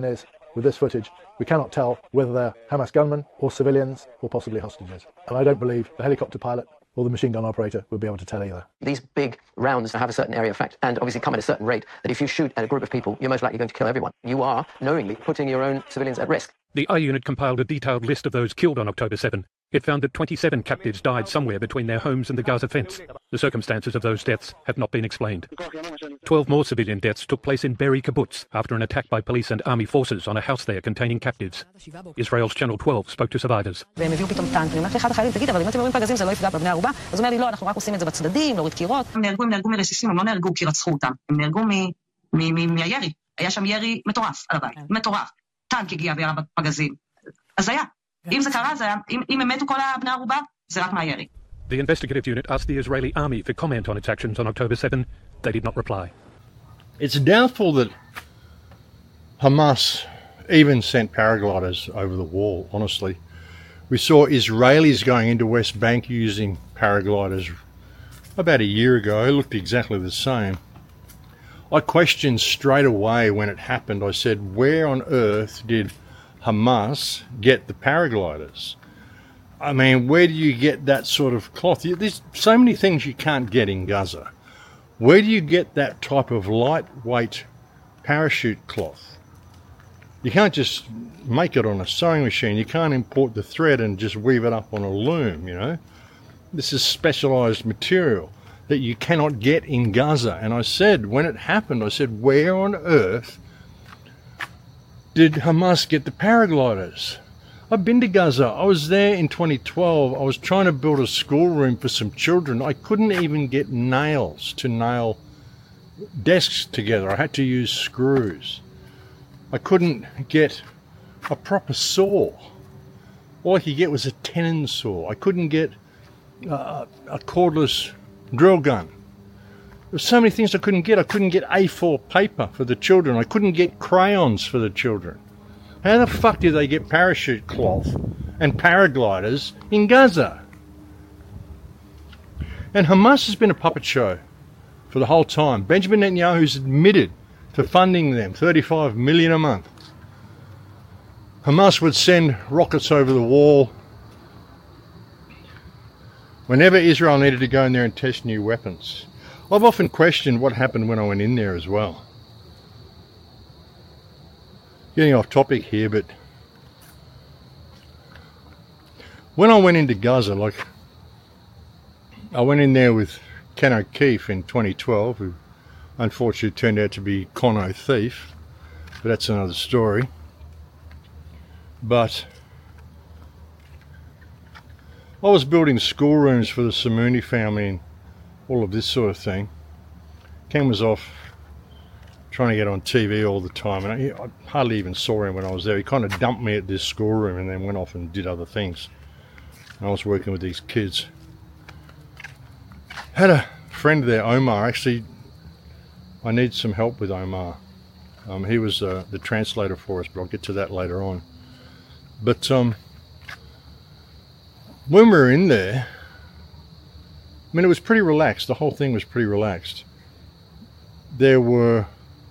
with this footage, we cannot tell whether they're Hamas gunmen or civilians or possibly hostages. And I don't believe the helicopter pilot or the machine gun operator would be able to tell either. These big rounds have a certain area of effect and obviously come at a certain rate that if you shoot at a group of people, you're most likely going to kill everyone. You are knowingly putting your own civilians at risk. The I unit compiled a detailed list of those killed on October seventh. It found that twenty-seven captives died somewhere between their homes and the Gaza fence. The circumstances of those deaths have not been explained. Twelve more civilian deaths took place in Be'eri Kibbutz after an attack by police and army forces on a house there containing captives. Israel's Channel twelve spoke to survivors. והם הביאו פתאום טנק, ואני אומרת לאחד החיילים, תגיד, אבל אם אתם רואים פגזים זה לא יפגע בבני ערובה? אז הוא אומר לי, לא, אנחנו רק עושים את זה בצדדים, להוריד קירות. הם נהרגו, הם נהרגו מרסיסים, הם לא נהרגו כי רצחו אותם. הם נהרגו מהירי. היה שם ירי מטורף על הבית, מטורף. טנק הגיע וירה בפגזים. אז היה. אם זה קרה, זה היה, אם הם מתו כל הבני ערובה, זה רק מהירי. The investigative unit asked the Israeli army for comment on its actions on October seventh. They did not reply. It's doubtful that Hamas even sent paragliders over the wall, honestly. We saw Israelis going into West Bank using paragliders about a year ago. It looked exactly the same. I questioned straight away when it happened. I said, where on earth did Hamas get the paragliders? I mean, where do you get that sort of cloth? There's so many things you can't get in Gaza. Where do you get that type of lightweight parachute cloth? You can't just make it on a sewing machine. You can't import the thread and just weave it up on a loom, you know. This is specialised material that you cannot get in Gaza. And I said, when it happened, I said, where on earth did Hamas get the paragliders? I've been to Gaza. I was there in twenty twelve. I was trying to build a schoolroom for some children. I couldn't even get nails to nail desks together. I had to use screws. I couldn't get a proper saw. All I could get was a tenon saw. I couldn't get uh, a cordless drill gun. There were so many things I couldn't get. I couldn't get A four paper for the children. I couldn't get crayons for the children. How the fuck did they get parachute cloth and paragliders in Gaza? And Hamas has been a puppet show for the whole time. Benjamin Netanyahu's admitted to funding them thirty-five million dollars a month. Hamas would send rockets over the wall whenever Israel needed to go in there and test new weapons. I've often questioned what happened when I went in there as well. Getting off topic here, but when I went into Gaza, like I went in there with Ken O'Keefe in twenty twelve, who unfortunately turned out to be Con O'Thief, but that's another story. But I was building schoolrooms for the Samuni family and all of this sort of thing. Ken was off trying to get on T V all the time, and I, I hardly even saw him when I was there. He kind of dumped me at this schoolroom and then went off and did other things. And I was working with these kids. Had a friend there, Omar. Actually, I need some help with Omar. Um, he was uh, the translator for us, but I'll get to that later on. But um, when we were in there, I mean, it was pretty relaxed. The whole thing was pretty relaxed. There were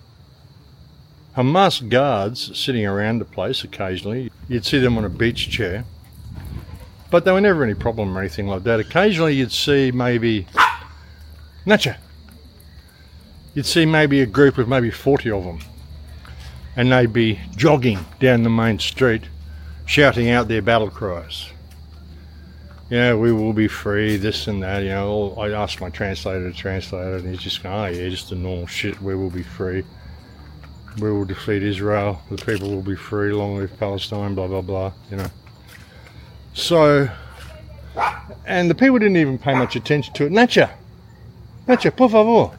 Hamas guards sitting around the place occasionally. You'd see them on a beach chair. But there were never any problem or anything like that. Occasionally you'd see maybe... Nacha! You'd see maybe a group of maybe forty of them. And they'd be jogging down the main street, shouting out their battle cries. You know, we will be free, this and that, you know. I asked my translator to translate it, and he's just going, oh yeah, just the normal shit, we will be free. We will defeat Israel, the people will be free, long live Palestine, blah, blah, blah, you know. So, and the people didn't even pay much attention to it. Nacha! Nacha, por favor!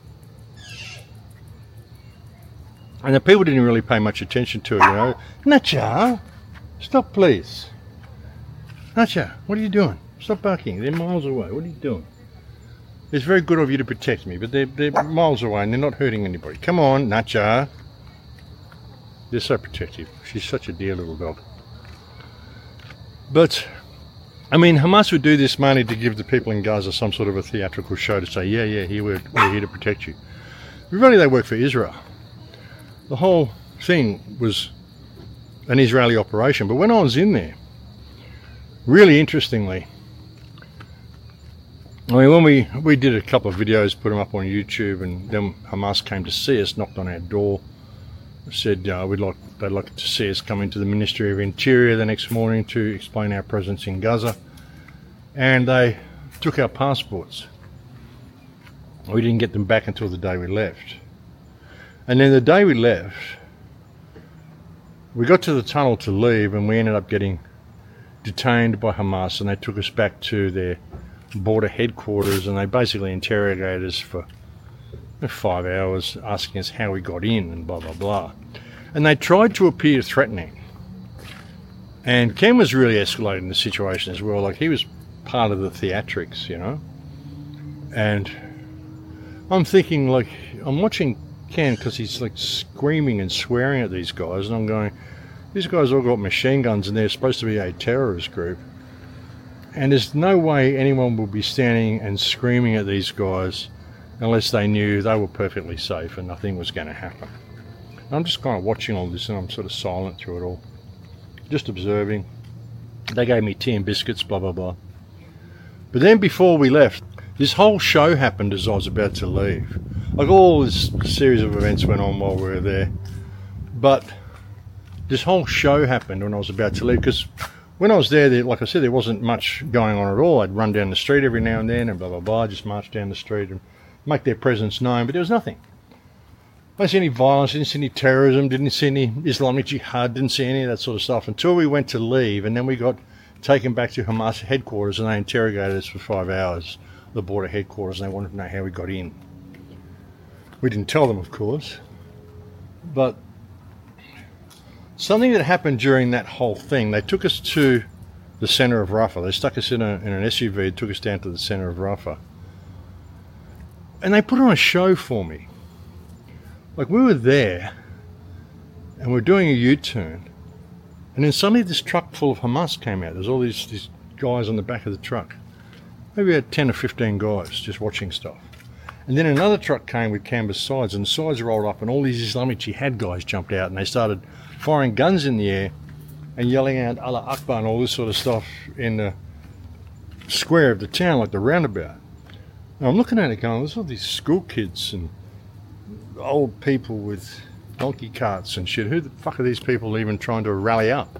And the people didn't really pay much attention to it, you know. Nacha! Stop, please. Nacha, what are you doing? Stop barking. They're miles away. What are you doing? It's very good of you to protect me, but they're, they're miles away and they're not hurting anybody. Come on, Nacha. They're so protective. She's such a dear little dog. But, I mean, Hamas would do this mainly to give the people in Gaza some sort of a theatrical show to say, yeah, yeah, here we're, we're here to protect you. Really, they work for Israel. The whole thing was an Israeli operation. But when I was in there, really interestingly, I mean, when we, we did a couple of videos, put them up on YouTube, and then Hamas came to see us, knocked on our door, said uh, we'd like, they'd like to see us come into the Ministry of Interior the next morning to explain our presence in Gaza. And they took our passports. We didn't get them back until the day we left. And then the day we left, we got to the tunnel to leave, and we ended up getting detained by Hamas, and they took us back to their border headquarters, and they basically interrogated us for five hours, asking us how we got in and blah, blah, blah. And they tried to appear threatening. And Ken was really escalating the situation as well. Like, he was part of the theatrics, you know. And I'm thinking, like, I'm watching Ken because he's like screaming and swearing at these guys, and I'm going, these guys all got machine guns and they're supposed to be a terrorist group, and there's no way anyone would be standing and screaming at these guys unless they knew they were perfectly safe and nothing was going to happen. And I'm just kind of watching all this, and I'm sort of silent through it all, just observing. They gave me tea and biscuits, blah blah blah. But then before we left, this whole show happened as I was about to leave. Like, all this series of events went on while we were there, but this whole show happened when I was about to leave, because when I was there, there, like I said, there wasn't much going on at all. I'd run down the street every now and then and blah blah blah, just march down the street and make their presence known, but there was nothing. I didn't see any violence, didn't see any terrorism, didn't see any Islamic Jihad, didn't see any of that sort of stuff until we went to leave, and then we got taken back to Hamas headquarters, and they interrogated us for five hours, the border headquarters, and they wanted to know how we got in. We didn't tell them, of course, but something that happened during that whole thing, they took us to the centre of Rafah. They stuck us in, a, in an S U V, took us down to the centre of Rafah, and they put on a show for me. Like, we were there, and we were doing a U-turn, and then suddenly this truck full of Hamas came out. There's all these, these guys on the back of the truck. Maybe we had ten or fifteen guys just watching stuff. And then another truck came with canvas sides, and the sides rolled up, and all these Islamic Jihad guys jumped out, and they started firing guns in the air and yelling out Allah Akbar and all this sort of stuff in the square of the town, like the roundabout. And I'm looking at it going, there's all these school kids and old people with donkey carts and shit. Who the fuck are these people even trying to rally up?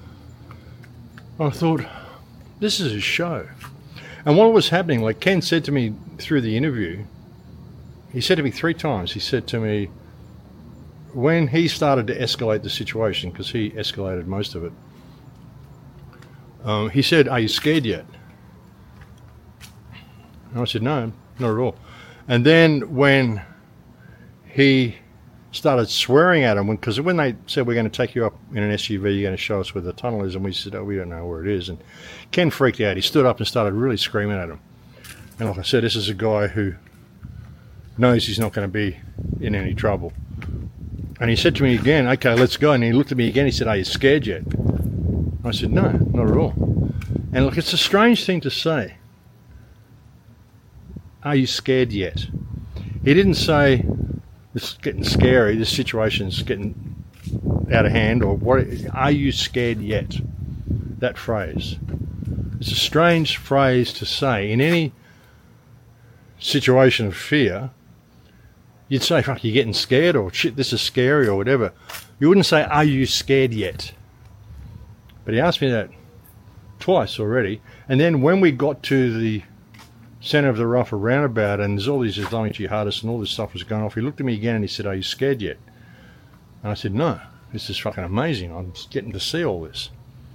I thought, this is a show. And while it was happening, like Ken said to me through the interview, he said to me three times, he said to me, when he started to escalate the situation, because he escalated most of it, um, he said, are you scared yet? And I said, no, not at all. And then when he started swearing at him, because when they said, we're going to take you up in an S U V, you're going to show us where the tunnel is, and we said, oh, we don't know where it is. And Ken freaked out. He stood up and started really screaming at him. And like I said, this is a guy who knows he's not going to be in any trouble. And he said to me again, okay, let's go. And he looked at me again. He said, are you scared yet? I said, no, not at all. And look, it's a strange thing to say. Are you scared yet? He didn't say, this is getting scary, this situation's getting out of hand, or what? Are you scared yet? That phrase. It's a strange phrase to say. In any situation of fear, you'd say, fuck, you're getting scared, or shit, this is scary, or whatever. You wouldn't say, are you scared yet? But he asked me that twice already. And then when we got to the centre of the Rafah roundabout, and there's all these Islamic jihadists and all this stuff was going off, he looked at me again and he said, are you scared yet? And I said, no, this is fucking amazing. I'm just getting to see all this.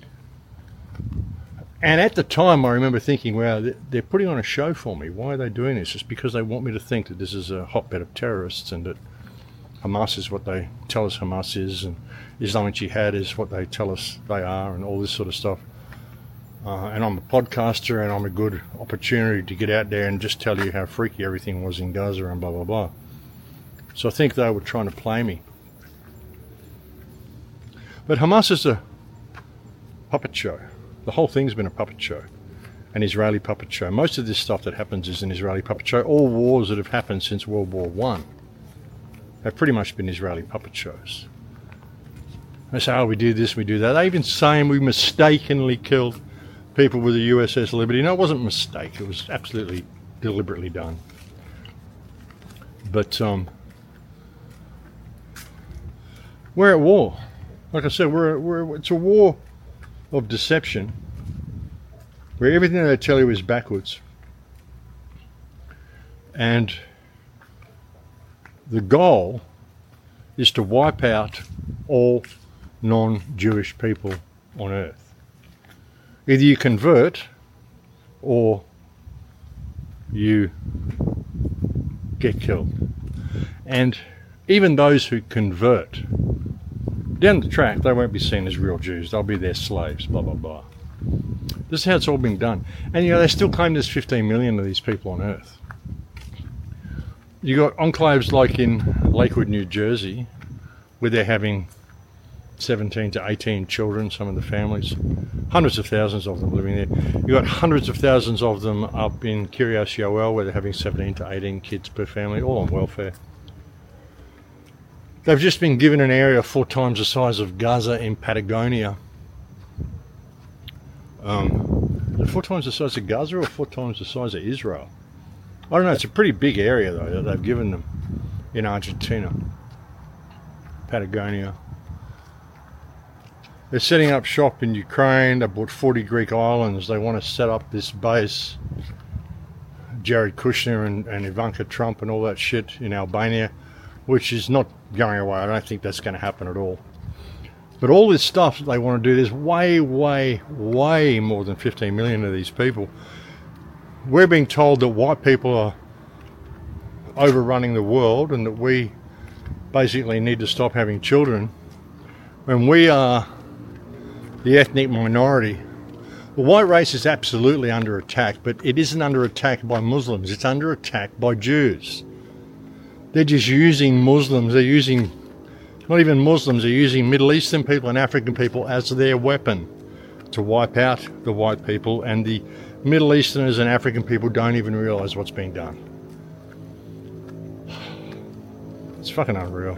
And at the time, I remember thinking, wow, they're putting on a show for me. Why are they doing this? Just because they want me to think that this is a hotbed of terrorists, and that Hamas is what they tell us Hamas is, and Islamic Jihad is what they tell us they are, and all this sort of stuff. Uh, and I'm a podcaster, and I'm a good opportunity to get out there and just tell you how freaky everything was in Gaza and blah, blah, blah. So I think they were trying to play me. But Hamas is a puppet show. The whole thing's been a puppet show, an Israeli puppet show. Most of this stuff that happens is an Israeli puppet show. All wars that have happened since World War One have pretty much been Israeli puppet shows. They say, oh, we do this, we do that. They even saying we mistakenly killed people with the U S S Liberty. No, it wasn't a mistake. It was absolutely deliberately done. But um, we're at war. Like I said, we're, we're it's a war of deception where everything they tell you is backwards. And the goal is to wipe out all non-Jewish people on earth. Either you convert or you get killed. And even those who convert, down the track, they won't be seen as real Jews. They'll be their slaves, blah, blah, blah. This is how it's all been done. And, you know, they still claim there's fifteen million of these people on earth. You got enclaves like in Lakewood, New Jersey, where they're having seventeen to eighteen children, some of the families, hundreds of thousands of them living there. You got hundreds of thousands of them up in Kiryas Yoel, where they're having seventeen to eighteen kids per family, all on welfare. They've just been given an area four times the size of Gaza in Patagonia. Um, is it four times the size of Gaza or four times the size of Israel? I don't know, it's a pretty big area though that they've given them in Argentina, Patagonia. They're setting up shop in Ukraine. They bought forty Greek islands. They want to set up this base. Jared Kushner and, and Ivanka Trump and all that shit in Albania, which is not going away. I don't think that's going to happen at all. But all this stuff that they want to do, there's way, way, way more than fifteen million of these people. We're being told that white people are overrunning the world and that we basically need to stop having children when we are the ethnic minority. The white race is absolutely under attack, but it isn't under attack by Muslims. It's under attack by Jews. They're just using Muslims. They're using, not even Muslims, they're using Middle Eastern people and African people as their weapon to wipe out the white people, and the Middle Easterners and African people don't even realise what's being done. It's fucking unreal.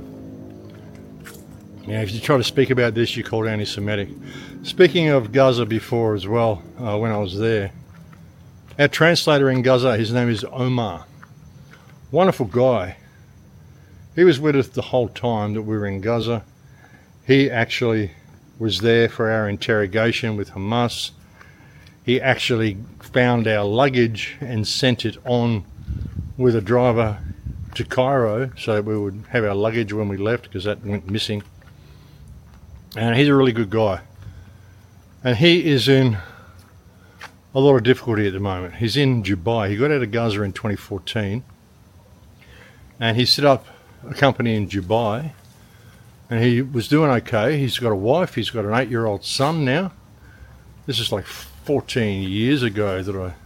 Yeah, if you try to speak about this, you're called anti-Semitic. Speaking of Gaza before as well, uh, when I was there, our translator in Gaza, his name is Omar. Wonderful guy. He was with us the whole time that we were in Gaza. He actually was there for our interrogation with Hamas. He actually found our luggage and sent it on with a driver to Cairo so that we would have our luggage when we left, because that went missing. And he's a really good guy. And he is in a lot of difficulty at the moment. He's in Dubai. He got out of Gaza in twenty fourteen. And he set up a company in Dubai. And he was doing okay. He's got a wife. He's got an eight-year-old son now. This is like fourteen years ago that I,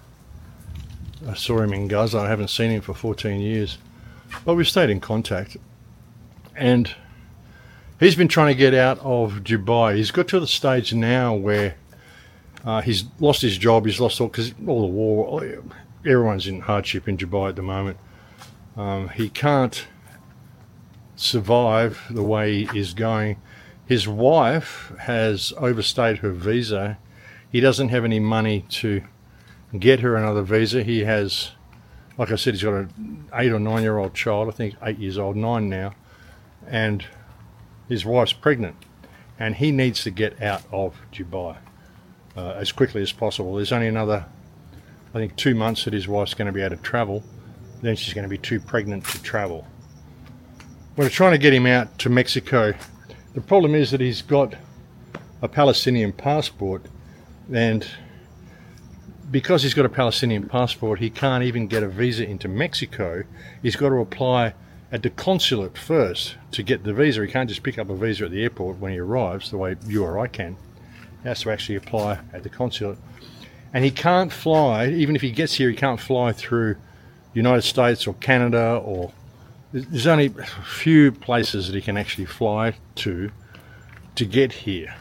I saw him in Gaza. I haven't seen him for fourteen years. But we've stayed in contact. And he's been trying to get out of Dubai. He's got to the stage now where uh, he's lost his job. He's lost all, because all the war, everyone's in hardship in Dubai at the moment. Um, he can't survive the way he is going. His wife has overstayed her visa. He doesn't have any money to get her another visa. He has, like I said, he's got an eight or nine year old child. I think eight years old, nine now. And his wife's pregnant. And he needs to get out of Dubai uh, as quickly as possible. There's only another, I think, two months that his wife's going to be able to travel. Then she's going to be too pregnant to travel. We're trying to get him out to Mexico. The problem is that he's got a Palestinian passport, and because he's got a Palestinian passport, he can't even get a visa into Mexico. He's got to apply at the consulate first to get the visa. He can't just pick up a visa at the airport when he arrives, the way you or I can. He has to actually apply at the consulate. And he can't fly, even if he gets here, he can't fly through the United States or Canada, or there's only a few places that he can actually fly to to get here.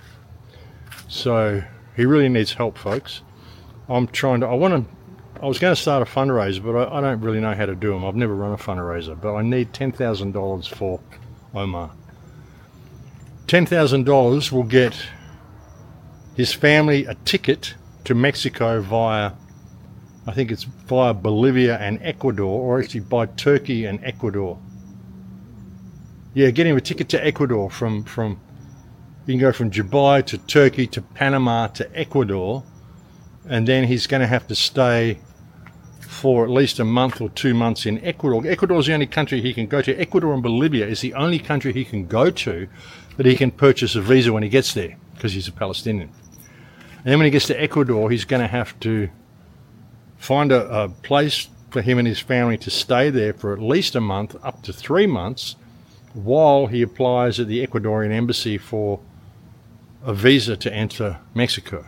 So he really needs help, folks. I'm trying to, I want to, I was going to start a fundraiser, but I, I don't really know how to do them. I've never run a fundraiser, but I need ten thousand dollars for Omar. ten thousand dollars will get his family a ticket to Mexico via, I think it's via Bolivia and Ecuador, or actually by Turkey and Ecuador. Yeah, get him a ticket to Ecuador from, from you can go from Dubai to Turkey to Panama to Ecuador, and then he's going to have to stay for at least a month or two months in Ecuador. Ecuador is the only country he can go to. Ecuador and Bolivia is the only country he can go to that he can purchase a visa when he gets there, because he's a Palestinian. And then when he gets to Ecuador, he's going to have to find a, a place for him and his family to stay there for at least a month, up to three months, while he applies at the Ecuadorian embassy for a visa to enter Mexico.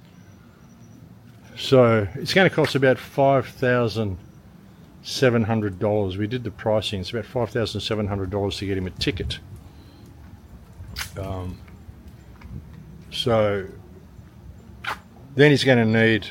So it's going to cost about five thousand seven hundred dollars. We did the pricing. It's about five thousand seven hundred dollars to get him a ticket. Um, so then he's going to need,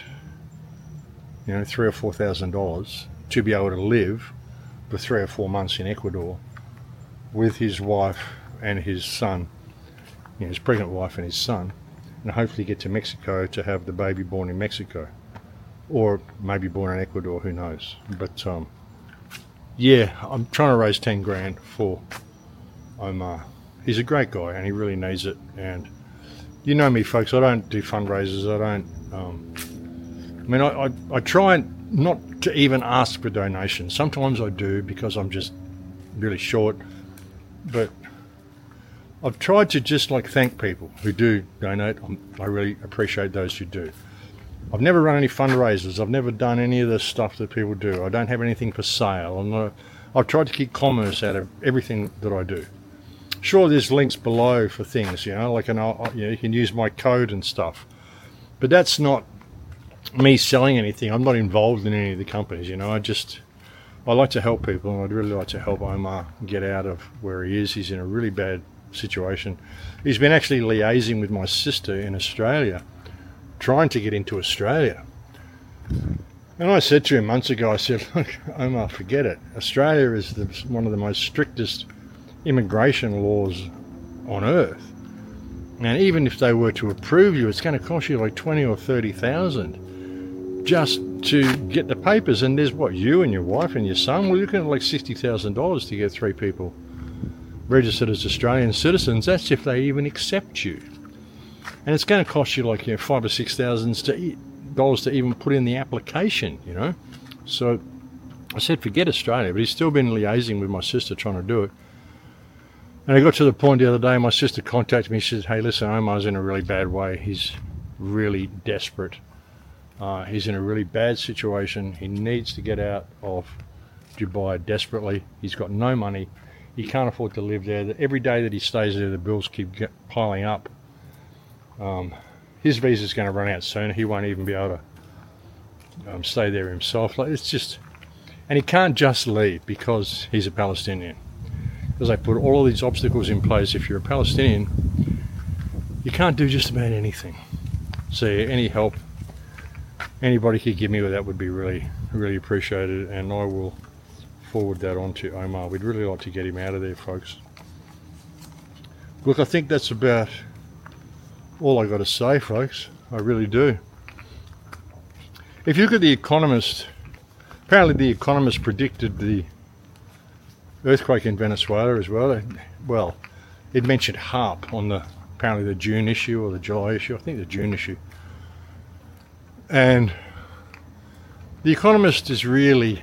you know, three or four thousand dollars to be able to live for three or four months in Ecuador with his wife and his son, you know, his pregnant wife and his son, and hopefully get to Mexico to have the baby born in Mexico, or maybe born in Ecuador, who knows. But um, yeah, I'm trying to raise ten grand for Omar. He's a great guy and he really needs it. And you know me, folks, I don't do fundraisers. I don't, um, I mean, I, I, I try and not to even ask for donations. Sometimes I do because I'm just really short. But I've tried to just like thank people who do donate. I'm, I really appreciate those who do. I've never run any fundraisers. I've never done any of the stuff that people do. I don't have anything for sale. I'm not, I've tried to keep commerce out of everything that I do. Sure, there's links below for things, you know, like an, you know, you can use my code and stuff. But that's not me selling anything. I'm not involved in any of the companies, you know. I just, I like to help people, and I'd really like to help Omar get out of where he is. He's in a really bad situation. He's been actually liaising with my sister in Australia, trying to get into Australia. And I said to him months ago, I said, look, Omar, forget it. Australia is the, one of the most strictest immigration laws on earth. And even if they were to approve you, it's going to cost you like twenty or thirty thousand just to get the papers. And there's what, you and your wife and your son? We're looking at like sixty thousand dollars to get three people registered as Australian citizens. That's if they even accept you. And it's going to cost you like, you know, five or six thousand dollars to even put in the application, you know. So I said, forget Australia, but he's still been liaising with my sister trying to do it. And I got to the point the other day, my sister contacted me. She said, hey, listen, Omar's in a really bad way. He's really desperate. Uh, he's in a really bad situation. He needs to get out of Dubai desperately. He's got no money. He can't afford to live there. Every day that he stays there, the bills keep get, piling up. Um, his visa's going to run out soon. He won't even be able to um, stay there himself. Like, it's just, and he can't just leave because he's a Palestinian. Because they put all of these obstacles in place. If you're a Palestinian, you can't do just about anything. So any help anybody could give me with that would be really, really appreciated, and I will forward that on to Omar. We'd really like to get him out of there, folks. Look, I think that's about all I got to say, folks. I really do. If you look at The Economist, apparently The Economist predicted the earthquake in Venezuela as well. Well, it mentioned HAARP on the apparently the June issue or the July issue. I think the June issue. And The Economist is really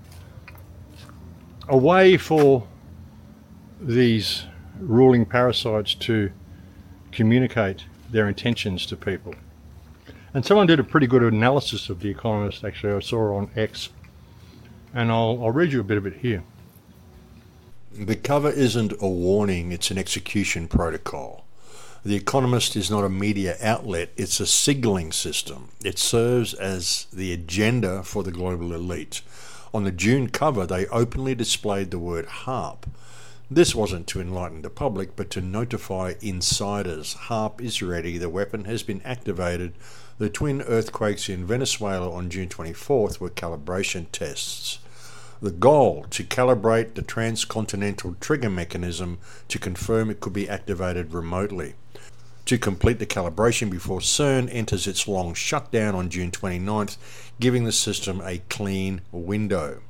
a way for these ruling parasites to communicate their intentions to people. And someone did a pretty good analysis of The Economist, actually. I saw on X. And I'll, I'll read you a bit of it here. The cover isn't a warning, it's an execution protocol. The Economist is not a media outlet, it's a signaling system. It serves as the agenda for the global elite. On the June cover, they openly displayed the word HAARP. This wasn't to enlighten the public, but to notify insiders. HAARP is ready, the weapon has been activated. The twin earthquakes in Venezuela on June twenty-fourth were calibration tests. The goal, to calibrate the transcontinental trigger mechanism to confirm it could be activated remotely. To complete the calibration before CERN enters its long shutdown on June twenty-ninth, giving the system a clean window.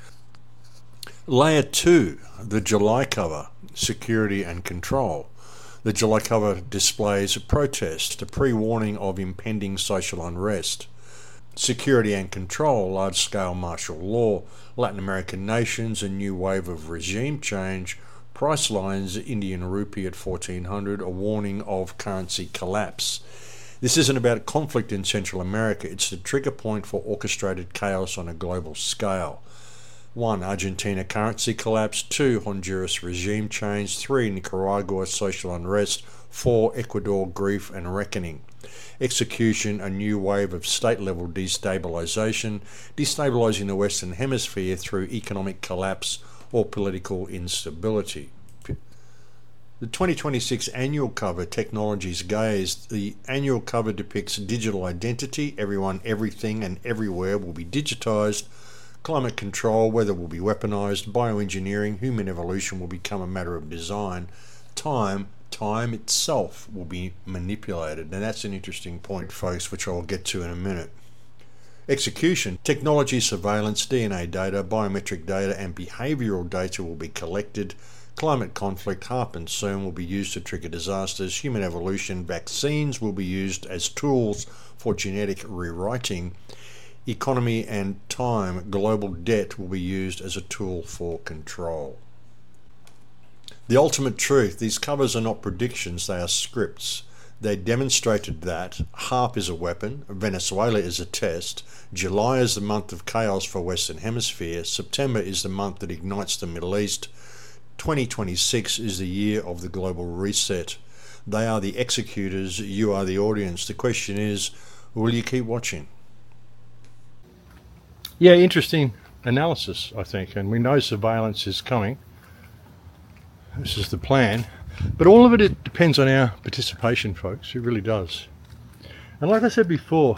Layer two, the July cover, security and control. The July cover displays a protest, a pre-warning of impending social unrest. Security and control, large-scale martial law, Latin American nations, a new wave of regime change, price lines, Indian rupee at fourteen hundred, a warning of currency collapse. This isn't about conflict in Central America, it's the trigger point for orchestrated chaos on a global scale. one. Argentina currency collapse. two. Honduras regime change. three. Nicaragua social unrest. four. Ecuador grief and reckoning. Execution, a new wave of state-level destabilization, destabilizing the Western Hemisphere through economic collapse or political instability. The twenty twenty-six annual cover, Technology's Gaze. The annual cover depicts digital identity. Everyone, everything, and everywhere will be digitized. Climate control, weather will be weaponized. Bioengineering, human evolution will become a matter of design. Time, time itself will be manipulated. And that's an interesting point, folks, which I'll get to in a minute. Execution, technology, surveillance, D N A data, biometric data, and behavioral data will be collected. Climate conflict, HAARP and CERN will be used to trigger disasters. Human evolution, vaccines will be used as tools for genetic rewriting. Economy and time, global debt will be used as a tool for control. The ultimate truth, these covers are not predictions, they are scripts. They demonstrated that HAARP is a weapon, Venezuela is a test, July is the month of chaos for Western Hemisphere, September is the month that ignites the Middle East, twenty twenty-six is the year of the global reset. They are the executors, you are the audience. The question is, will you keep watching? Yeah, interesting analysis, I think, and we know surveillance is coming. This is the plan. But all of it, it depends on our participation, folks. It really does. And like I said before,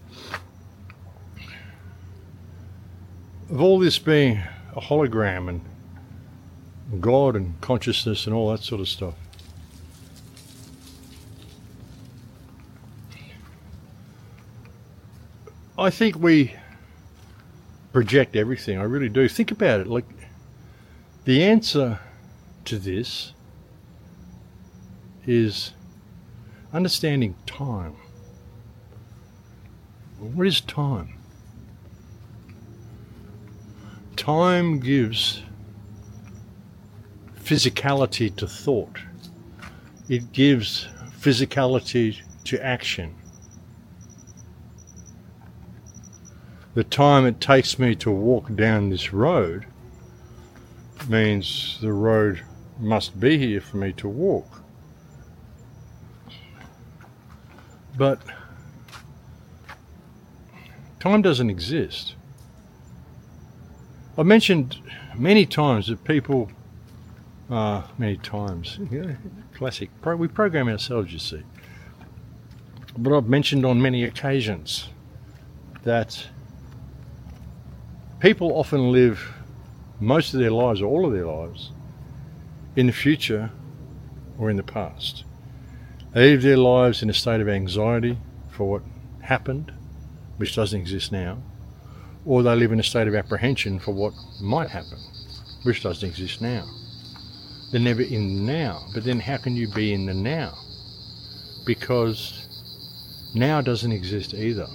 of all this being a hologram and God and consciousness and all that sort of stuff, I think we project everything. I really do. Think about it. Like, the answer to this is understanding time. What is time? Time gives physicality to thought. It gives physicality to action. The time it takes me to walk down this road means the road must be here for me to walk. But time doesn't exist. I've mentioned many times that people, uh, many times, yeah, classic, Pro, we program ourselves, you see. But I've mentioned on many occasions that people often live most of their lives, or all of their lives, in the future or in the past. They live their lives in a state of anxiety for what happened, which doesn't exist now, or they live in a state of apprehension for what might happen, which doesn't exist now. They're never in the now. But then how can you be in the now? Because now doesn't exist either.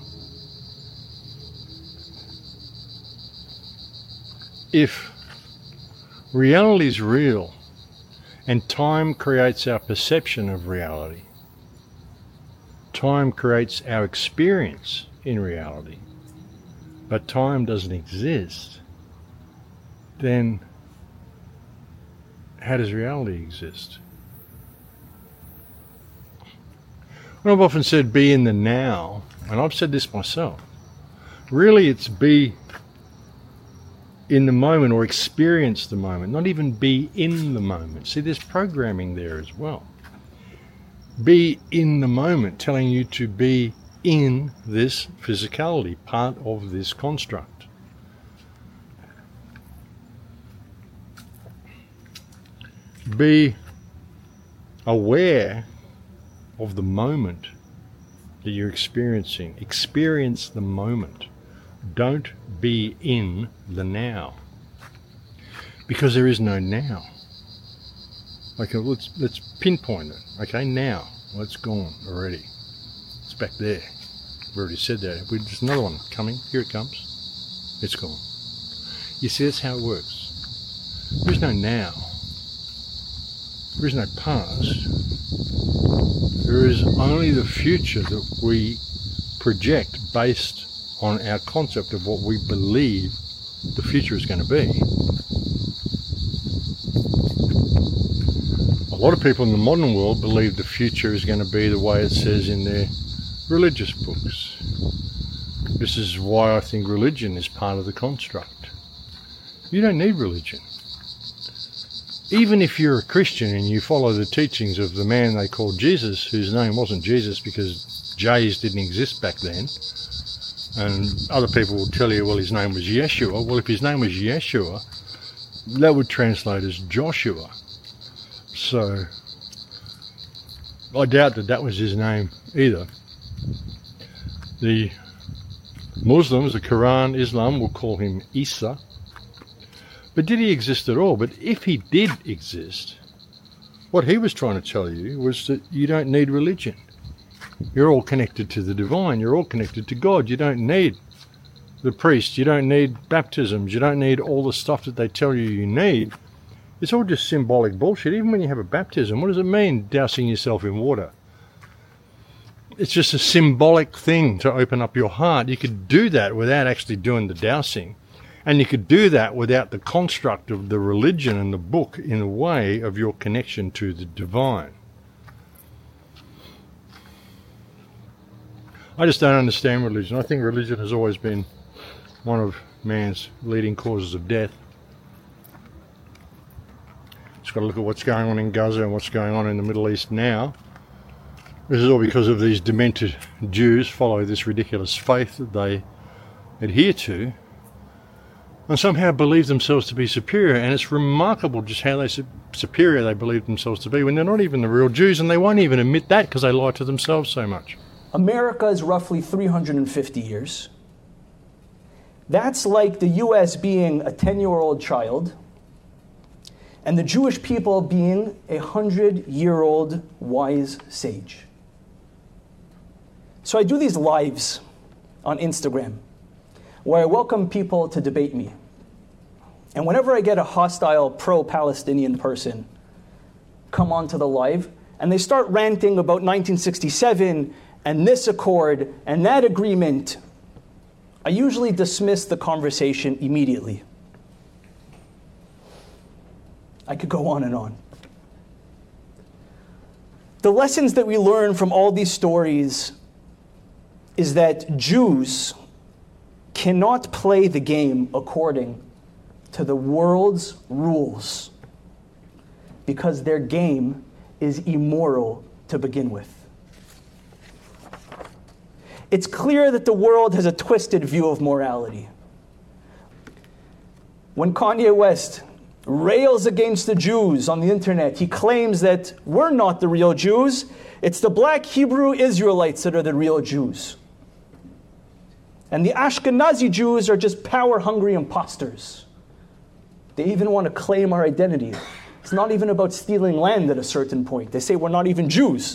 If reality is real and time creates our perception of reality, time creates our experience in reality, but time doesn't exist, then how does reality exist? Well, I've often said be in the now, and I've said this myself. Really, it's be in the moment or experience the moment, not even be in the moment. See, there's programming there as well. Be in the moment, telling you to be in this physicality, part of this construct. Be aware of the moment that you're experiencing. Experience the moment. Don't be in the now. Because there is no now. Okay, let's let's pinpoint it. Okay, now. Well, it's gone already. It's back there. We've already said that. There's another one coming. Here it comes. It's gone. You see, that's how it works. There is no now. There is no past. There is only the future that we project based on our concept of what we believe the future is going to be. A lot of people in the modern world believe the future is going to be the way it says in their religious books. This is why I think religion is part of the construct. You don't need religion. Even if you're a Christian and you follow the teachings of the man they called Jesus, whose name wasn't Jesus because J's didn't exist back then, and other people will tell you, well, his name was Yeshua. Well, if his name was Yeshua, that would translate as Joshua. So I doubt that that was his name either. The Muslims, the Quran, Islam will call him Isa. But did he exist at all? But if he did exist, what he was trying to tell you was that you don't need religion. You're all connected to the divine. You're all connected to God. You don't need the priest. You don't need baptisms. You don't need all the stuff that they tell you you need. It's all just symbolic bullshit. Even when you have a baptism, what does it mean, dousing yourself in water? It's just a symbolic thing to open up your heart. You could do that without actually doing the dousing. And you could do that without the construct of the religion and the book in the way of your connection to the divine. I just don't understand religion. I think religion has always been one of man's leading causes of death. Just got to look at what's going on in Gaza and what's going on in the Middle East now. This is all because of these demented Jews follow this ridiculous faith that they adhere to, and somehow believe themselves to be superior. And it's remarkable just how they su- superior they believe themselves to be when they're not even the real Jews, and they won't even admit that because they lie to themselves so much. America is roughly three hundred fifty years. That's like the U S being a ten-year-old child and the Jewish people being a hundred-year-old wise sage. So I do these lives on Instagram where I welcome people to debate me. And whenever I get a hostile pro-Palestinian person come onto the live and they start ranting about nineteen sixty-seven and this accord and that agreement, I usually dismiss the conversation immediately. I could go on and on. The lessons that we learn from all these stories is that Jews cannot play the game according to the world's rules because their game is immoral to begin with. It's clear that the world has a twisted view of morality. When Kanye West rails against the Jews on the internet, he claims that we're not the real Jews, it's the black Hebrew Israelites that are the real Jews. And the Ashkenazi Jews are just power-hungry imposters. They even want to claim our identity. It's not even about stealing land at a certain point. They say we're not even Jews.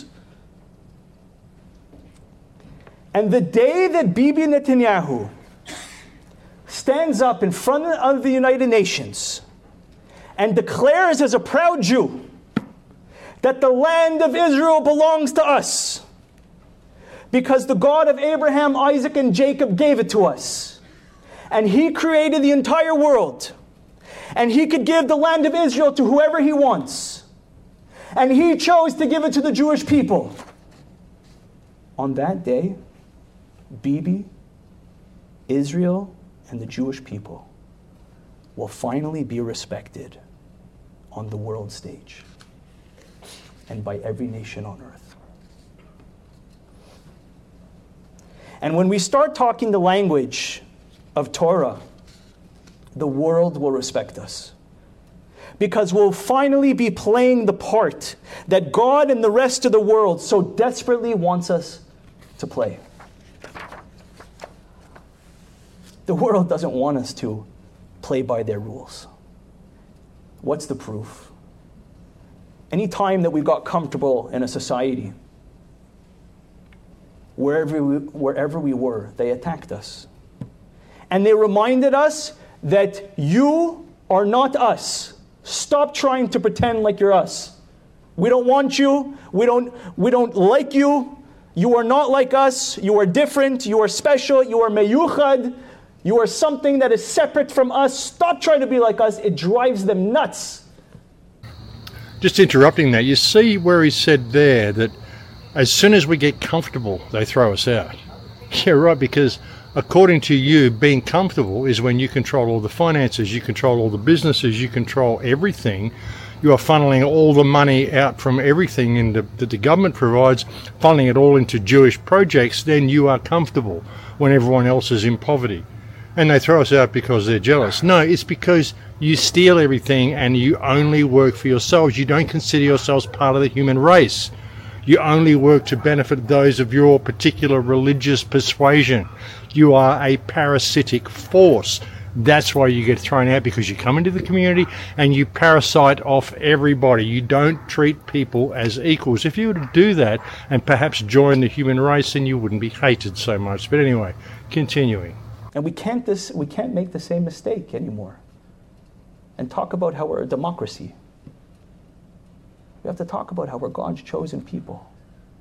And the day that Bibi Netanyahu stands up in front of the United Nations and declares as a proud Jew that the land of Israel belongs to us because the God of Abraham, Isaac, and Jacob gave it to us, and he created the entire world, and he could give the land of Israel to whoever he wants, and he chose to give it to the Jewish people. On that day, Bibi, Israel, and the Jewish people will finally be respected on the world stage and by every nation on earth. And when we start talking the language of Torah, the world will respect us. because we'll finally be playing the part that God and the rest of the world so desperately wants us to play. The world doesn't want us to play by their rules. What's the proof? Any time that we got comfortable in a society, wherever we, wherever we were, they attacked us. And they reminded us that you are not us. Stop trying to pretend like you're us. We don't want you. We don't, we don't like you. You are not like us. You are different. You are special. You are meyuchad. You are something that is separate from us. Stop trying to be like us. It drives them nuts. Just interrupting that, you see where he said there that as soon as we get comfortable, they throw us out. Yeah, right, because according to you, being comfortable is when you control all the finances, you control all the businesses, you control everything. You are funneling all the money out from everything in the, that the government provides, funneling it all into Jewish projects, then you are comfortable when everyone else is in poverty. And they throw us out because they're jealous. No, it's because you steal everything and you only work for yourselves. You don't consider yourselves part of the human race. You only work to benefit those of your particular religious persuasion. You are a parasitic force. That's why you get thrown out, because you come into the community and you parasite off everybody. You don't treat people as equals. If you were to do that and perhaps join the human race, then you wouldn't be hated so much. But anyway, continuing. And we can't, this, we can't make the same mistake anymore and talk about how we're a democracy. We have to talk about how we're God's chosen people.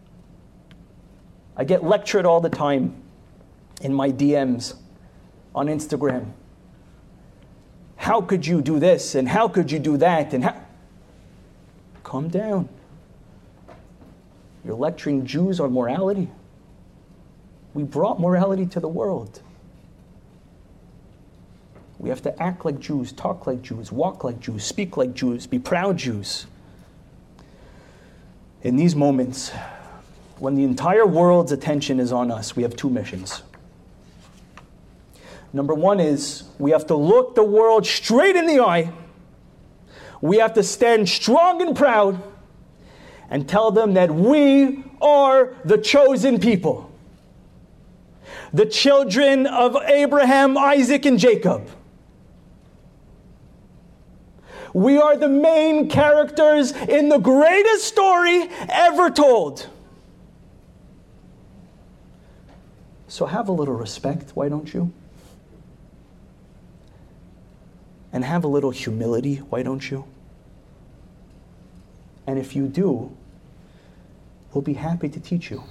I get lectured all the time in my D Ms on Instagram. How could you do this? And how could you do that? And how? Calm down. You're lecturing Jews on morality. We brought morality to the world. We have to act like Jews, talk like Jews, walk like Jews, speak like Jews, be proud Jews. In these moments, when the entire world's attention is on us, we have two missions. Number one is we have to look the world straight in the eye. We have to stand strong and proud and tell them that we are the chosen people. The children of Abraham, Isaac, and Jacob. We are the main characters in the greatest story ever told. So have a little respect, why don't you? And have a little humility, why don't you? And if you do, we'll be happy to teach you.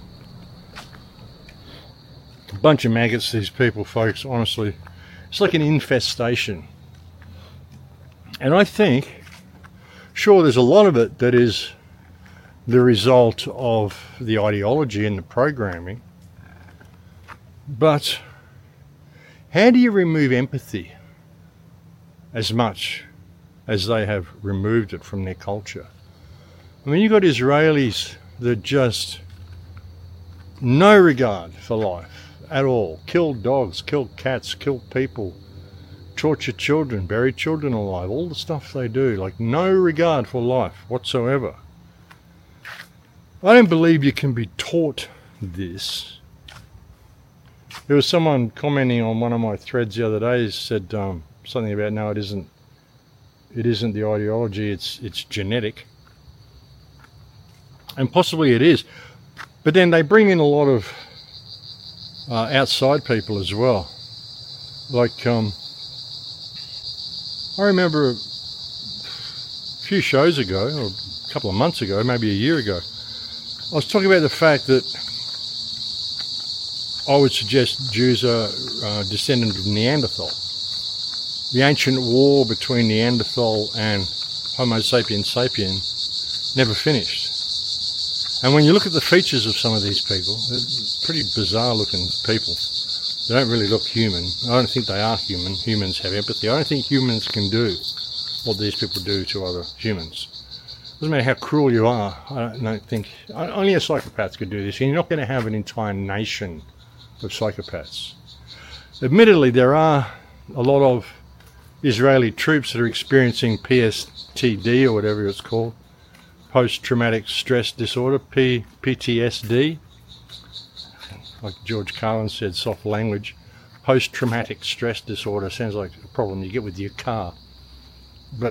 A bunch of maggots, these people, folks, honestly. It's like an infestation. And I think, sure, there's a lot of it that is the result of the ideology and the programming. But how do you remove empathy as much as they have removed it from their culture? I mean, you've got Israelis that just no regard for life at all. Kill dogs, kill cats, kill people, torture children, bury children alive, all the stuff they do, like no regard for life whatsoever. I don't believe you can be taught this. There was someone commenting on one of my threads the other day, said um, something about, no, it isn't, it isn't the ideology, it's, it's genetic. And possibly it is. But then they bring in a lot of uh, outside people as well. Like, um, I remember a few shows ago, or a couple of months ago, maybe a year ago, I was talking about the fact that I would suggest Jews are uh, descendants of Neanderthal. The ancient war between Neanderthal and Homo sapiens sapiens never finished. And when you look at the features of some of these people, they're pretty bizarre looking people. They don't really look human. I don't think they are human. Humans have empathy. I don't think humans can do what these people do to other humans. Doesn't matter how cruel you are. I don't think only a psychopath could do this. And you're not going to have an entire nation of psychopaths. Admittedly, there are a lot of Israeli troops that are experiencing P T D or whatever it's called, post-traumatic stress disorder, P PTSD. Like George Carlin said, soft language. Post-traumatic stress disorder sounds like a problem you get with your car. But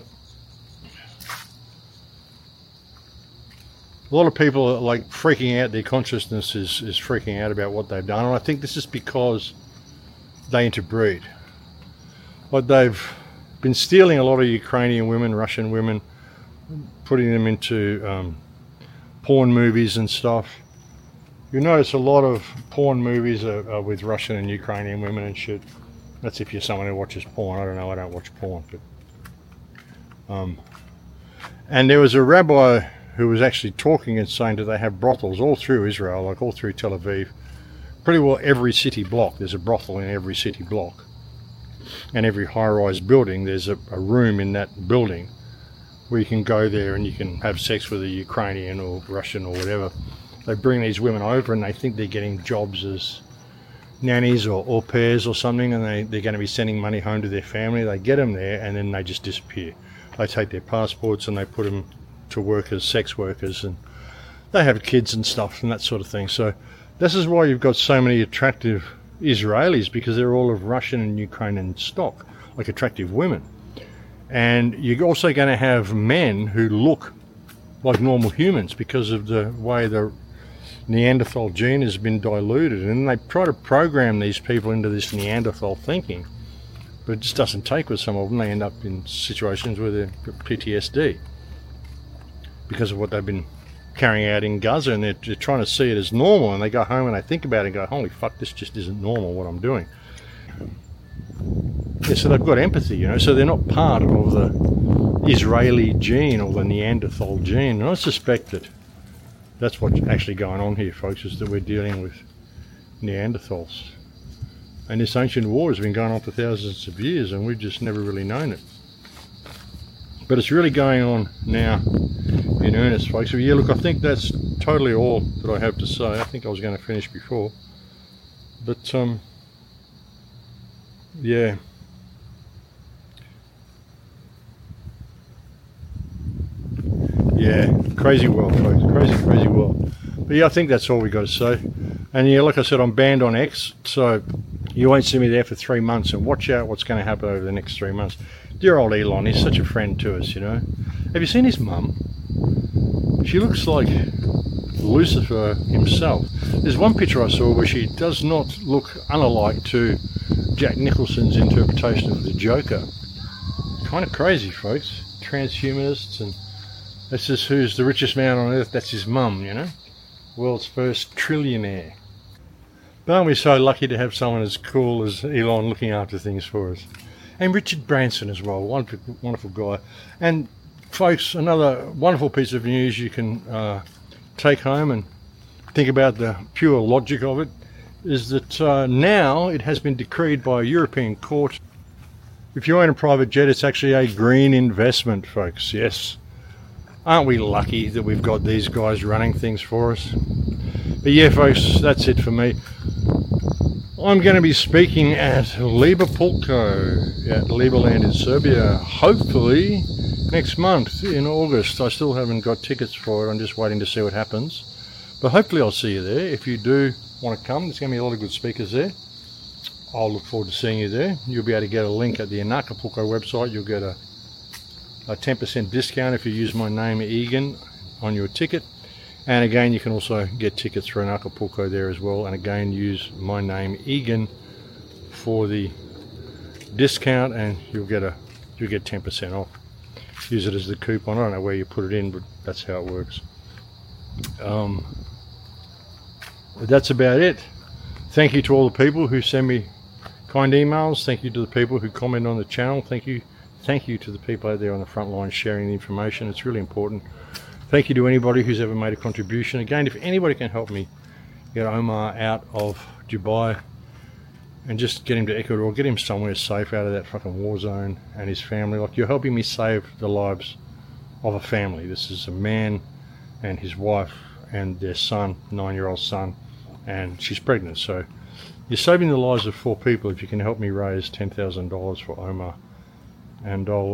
a lot of people are like freaking out. Their consciousness is, is freaking out about what they've done. And I think this is because they interbreed. Like they've been stealing a lot of Ukrainian women, Russian women, putting them into um, porn movies and stuff. You notice a lot of porn movies are, are with Russian and Ukrainian women and shit. That's if you're someone who watches porn. I don't know, I don't watch porn. But, um, and there was a rabbi who was actually talking and saying that they have brothels all through Israel, like all through Tel Aviv. Pretty well every city block, there's a brothel in every city block. And every high-rise building, there's a, a room in that building where you can go there and you can have sex with a Ukrainian or Russian or whatever. They bring these women over and they think they're getting jobs as nannies or au pairs or something, and they, they're going to be sending money home to their family. They get them there and then they just disappear. They take their passports and they put them to work as sex workers, and they have kids and stuff and that sort of thing. So this is why you've got so many attractive Israelis, because they're all of Russian and Ukrainian stock, like attractive women. And you're also going to have men who look like normal humans because of the way the Neanderthal gene has been diluted, and they try to program these people into this Neanderthal thinking, but it just doesn't take with some of them. They end up in situations where they've got P T S D because of what they've been carrying out in Gaza, and they're, they're trying to see it as normal, and they go home and they think about it and go, holy fuck, this just isn't normal what I'm doing. Yeah, so they've got empathy, you know, so they're not part of the Israeli gene or the Neanderthal gene. And I suspect that that's what's actually going on here, folks, is that we're dealing with Neanderthals. And this ancient war has been going on for thousands of years, and we've just never really known it. But it's really going on now in earnest, folks. So yeah, look, I think that's totally all that I have to say. I think I was going to finish before. But, um, yeah. Yeah, crazy world, folks. Crazy, crazy world. But yeah, I think that's all we got to say. And yeah, like I said, I'm banned on X, so you won't see me there for three months. And watch out what's going to happen over the next three months. Dear old Elon, he's such a friend to us, you know. Have you seen his mum? She looks like Lucifer himself. There's one picture I saw where she does not look unalike to Jack Nicholson's interpretation of the Joker. Kind of crazy, folks. Transhumanists, and this is who's the richest man on earth. That's his mum, you know. World's first trillionaire. But aren't we so lucky to have someone as cool as Elon looking after things for us? And Richard Branson as well, wonderful, wonderful guy. And folks, another wonderful piece of news you can uh, take home and think about the pure logic of it is that uh, now it has been decreed by a European court. If you own a private jet, it's actually a green investment, folks. Yes. Aren't we lucky that we've got these guys running things for us? But yeah, folks, that's it for me. I'm going to be speaking at Liverpolko at Liberland in Serbia, hopefully next month in August. I still haven't got tickets for it. I'm just waiting to see what happens. But hopefully I'll see you there. If you do want to come, there's going to be a lot of good speakers there. I'll look forward to seeing you there. You'll be able to get a link at the Anarchapulco website. You'll get a, a ten percent discount if you use my name, Egan, on your ticket. And again, you can also get tickets for Anarchapulco there as well. And again, use my name, Egan, for the discount, and you'll get a you'll get ten percent off. Use it as the coupon. I don't know where you put it in, but that's how it works. Um, but that's about it. Thank you to all the people who send me kind emails. Thank you to the people who comment on the channel. Thank you, thank you to the people out there on the front line sharing the information. It's really important. Thank you to anybody who's ever made a contribution. Again, if anybody can help me get Omar out of Dubai and just get him to Ecuador, get him somewhere safe out of that fucking war zone, and his family. Like, you're helping me save the lives of a family. This is a man and his wife and their son, nine-year-old son, and she's pregnant. So you're saving the lives of four people if you can help me raise ten thousand dollars for Omar. And I'll, uh,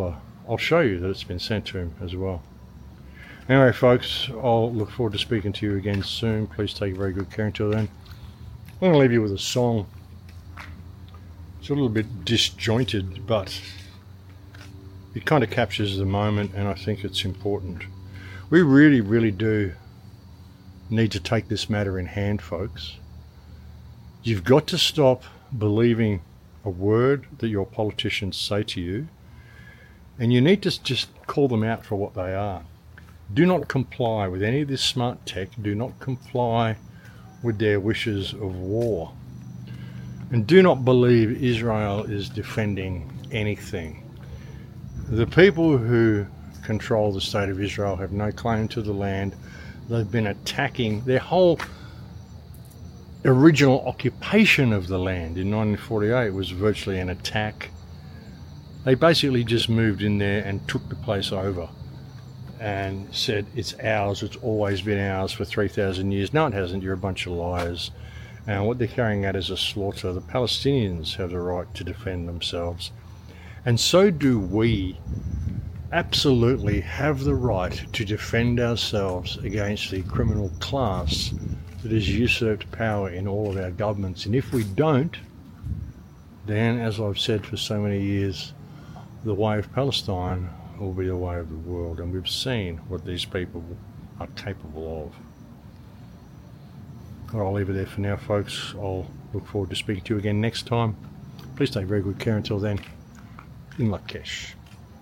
I'll show you that it's been sent to him as well. Anyway, folks, I'll look forward to speaking to you again soon. Please take very good care until then. I'm going to leave you with a song. It's a little bit disjointed, but it kind of captures the moment, and I think it's important. We really, really do need to take this matter in hand, folks. You've got to stop believing a word that your politicians say to you, and you need to just call them out for what they are. Do not comply with any of this smart tech. Do not comply with their wishes of war. And do not believe Israel is defending anything. The people who control the state of Israel have no claim to the land. They've been attacking their whole original occupation of the land in nineteen forty-eight was virtually an attack. They basically just moved in there and took the place over and said it's ours, it's always been ours for three thousand years. No, it hasn't. You're a bunch of liars. And what they're carrying out is a slaughter. The Palestinians have the right to defend themselves, and so do we. Absolutely have the right to defend ourselves against the criminal class that has usurped power in all of our governments. And if we don't, then, as I've said for so many years, the way of Palestine will be the way of the world. And we've seen what these people are capable of. Well, I'll leave it there for now, folks. I'll look forward to speaking to you again next time. Please take very good care until then. In Lakesh.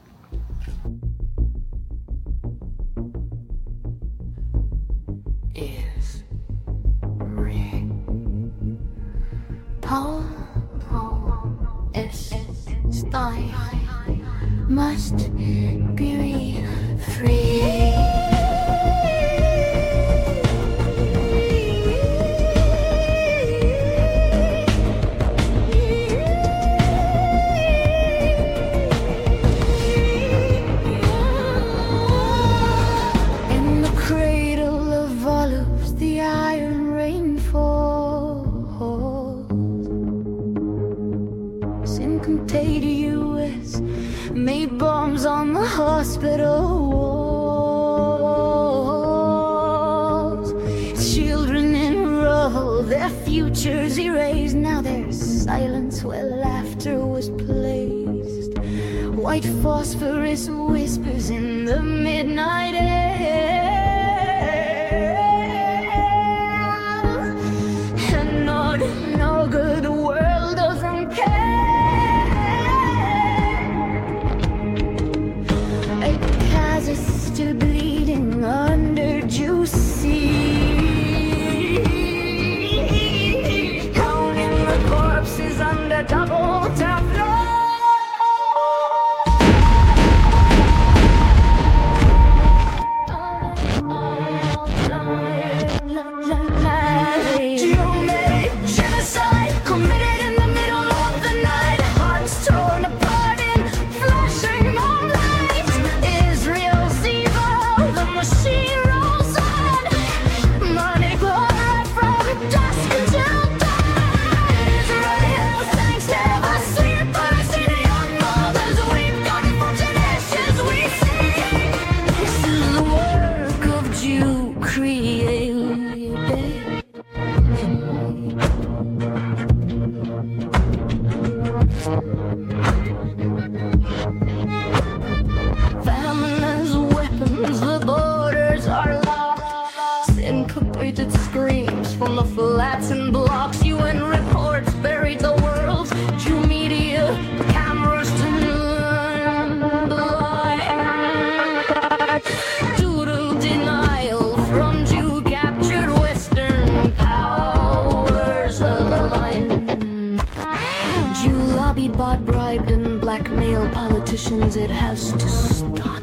Is real. Paul, Paul, is style must be free. Made bombs on the hospital walls. Children enrolled, their futures erased. Now there's silence where laughter was placed. White phosphorus whispers in the midnight air. And no, no good world doesn't care. Still bleeding under juicy, counting the corpses under double tap floor. Geometric genocide committed in the middle of the night. Hearts torn apart in flashing moonlight. Israel's evil, the machine rolls on. Money glorified from dusk until dawn. Israel's tanks never sleep, but I see the young mothers weep. God fortune ashes we see. This is the work of Jew created. Famines, weapons, the borders are lost. Syncopated screams from the flats and blocks. U N reports buried the world's Jew media. Cameras turned blind. Total denial from Jew captured Western powers aligned. Jew lobby, bought, bribed, and blackmail politicians. It has to stop.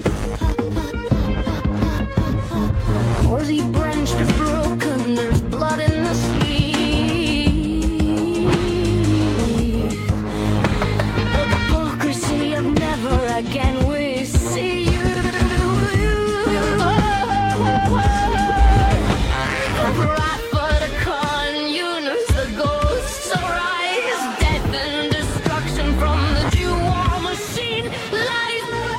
Horsey branch is broken. There's blood in the street. The hypocrisy of never again we see you. The prophet Khan Yunus, the ghosts arise. Death and destruction from the Jew war machine. Lies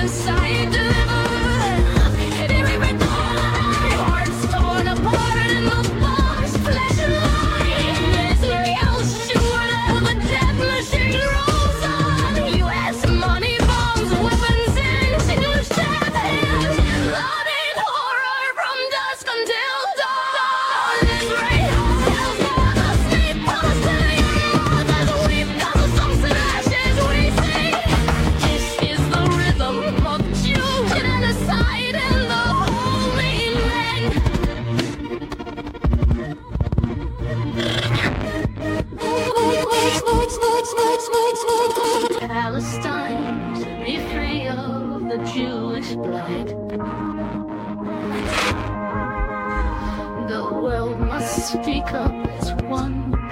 genocide delivered. And every time, hearts torn apart in the bombs, flesh and light. Israel sure of the death machine rolls on. U S money, bombs, weapons, and to stab hands. Bloodied horror from dusk until dawn. Israel tells us, sleep Palestinian mothers weep, cause songs and ashes we sing. This is the rhythm of Jew genocide in the Holy Land. Palestine, to be free of the Jewish blood. The world must speak up as one.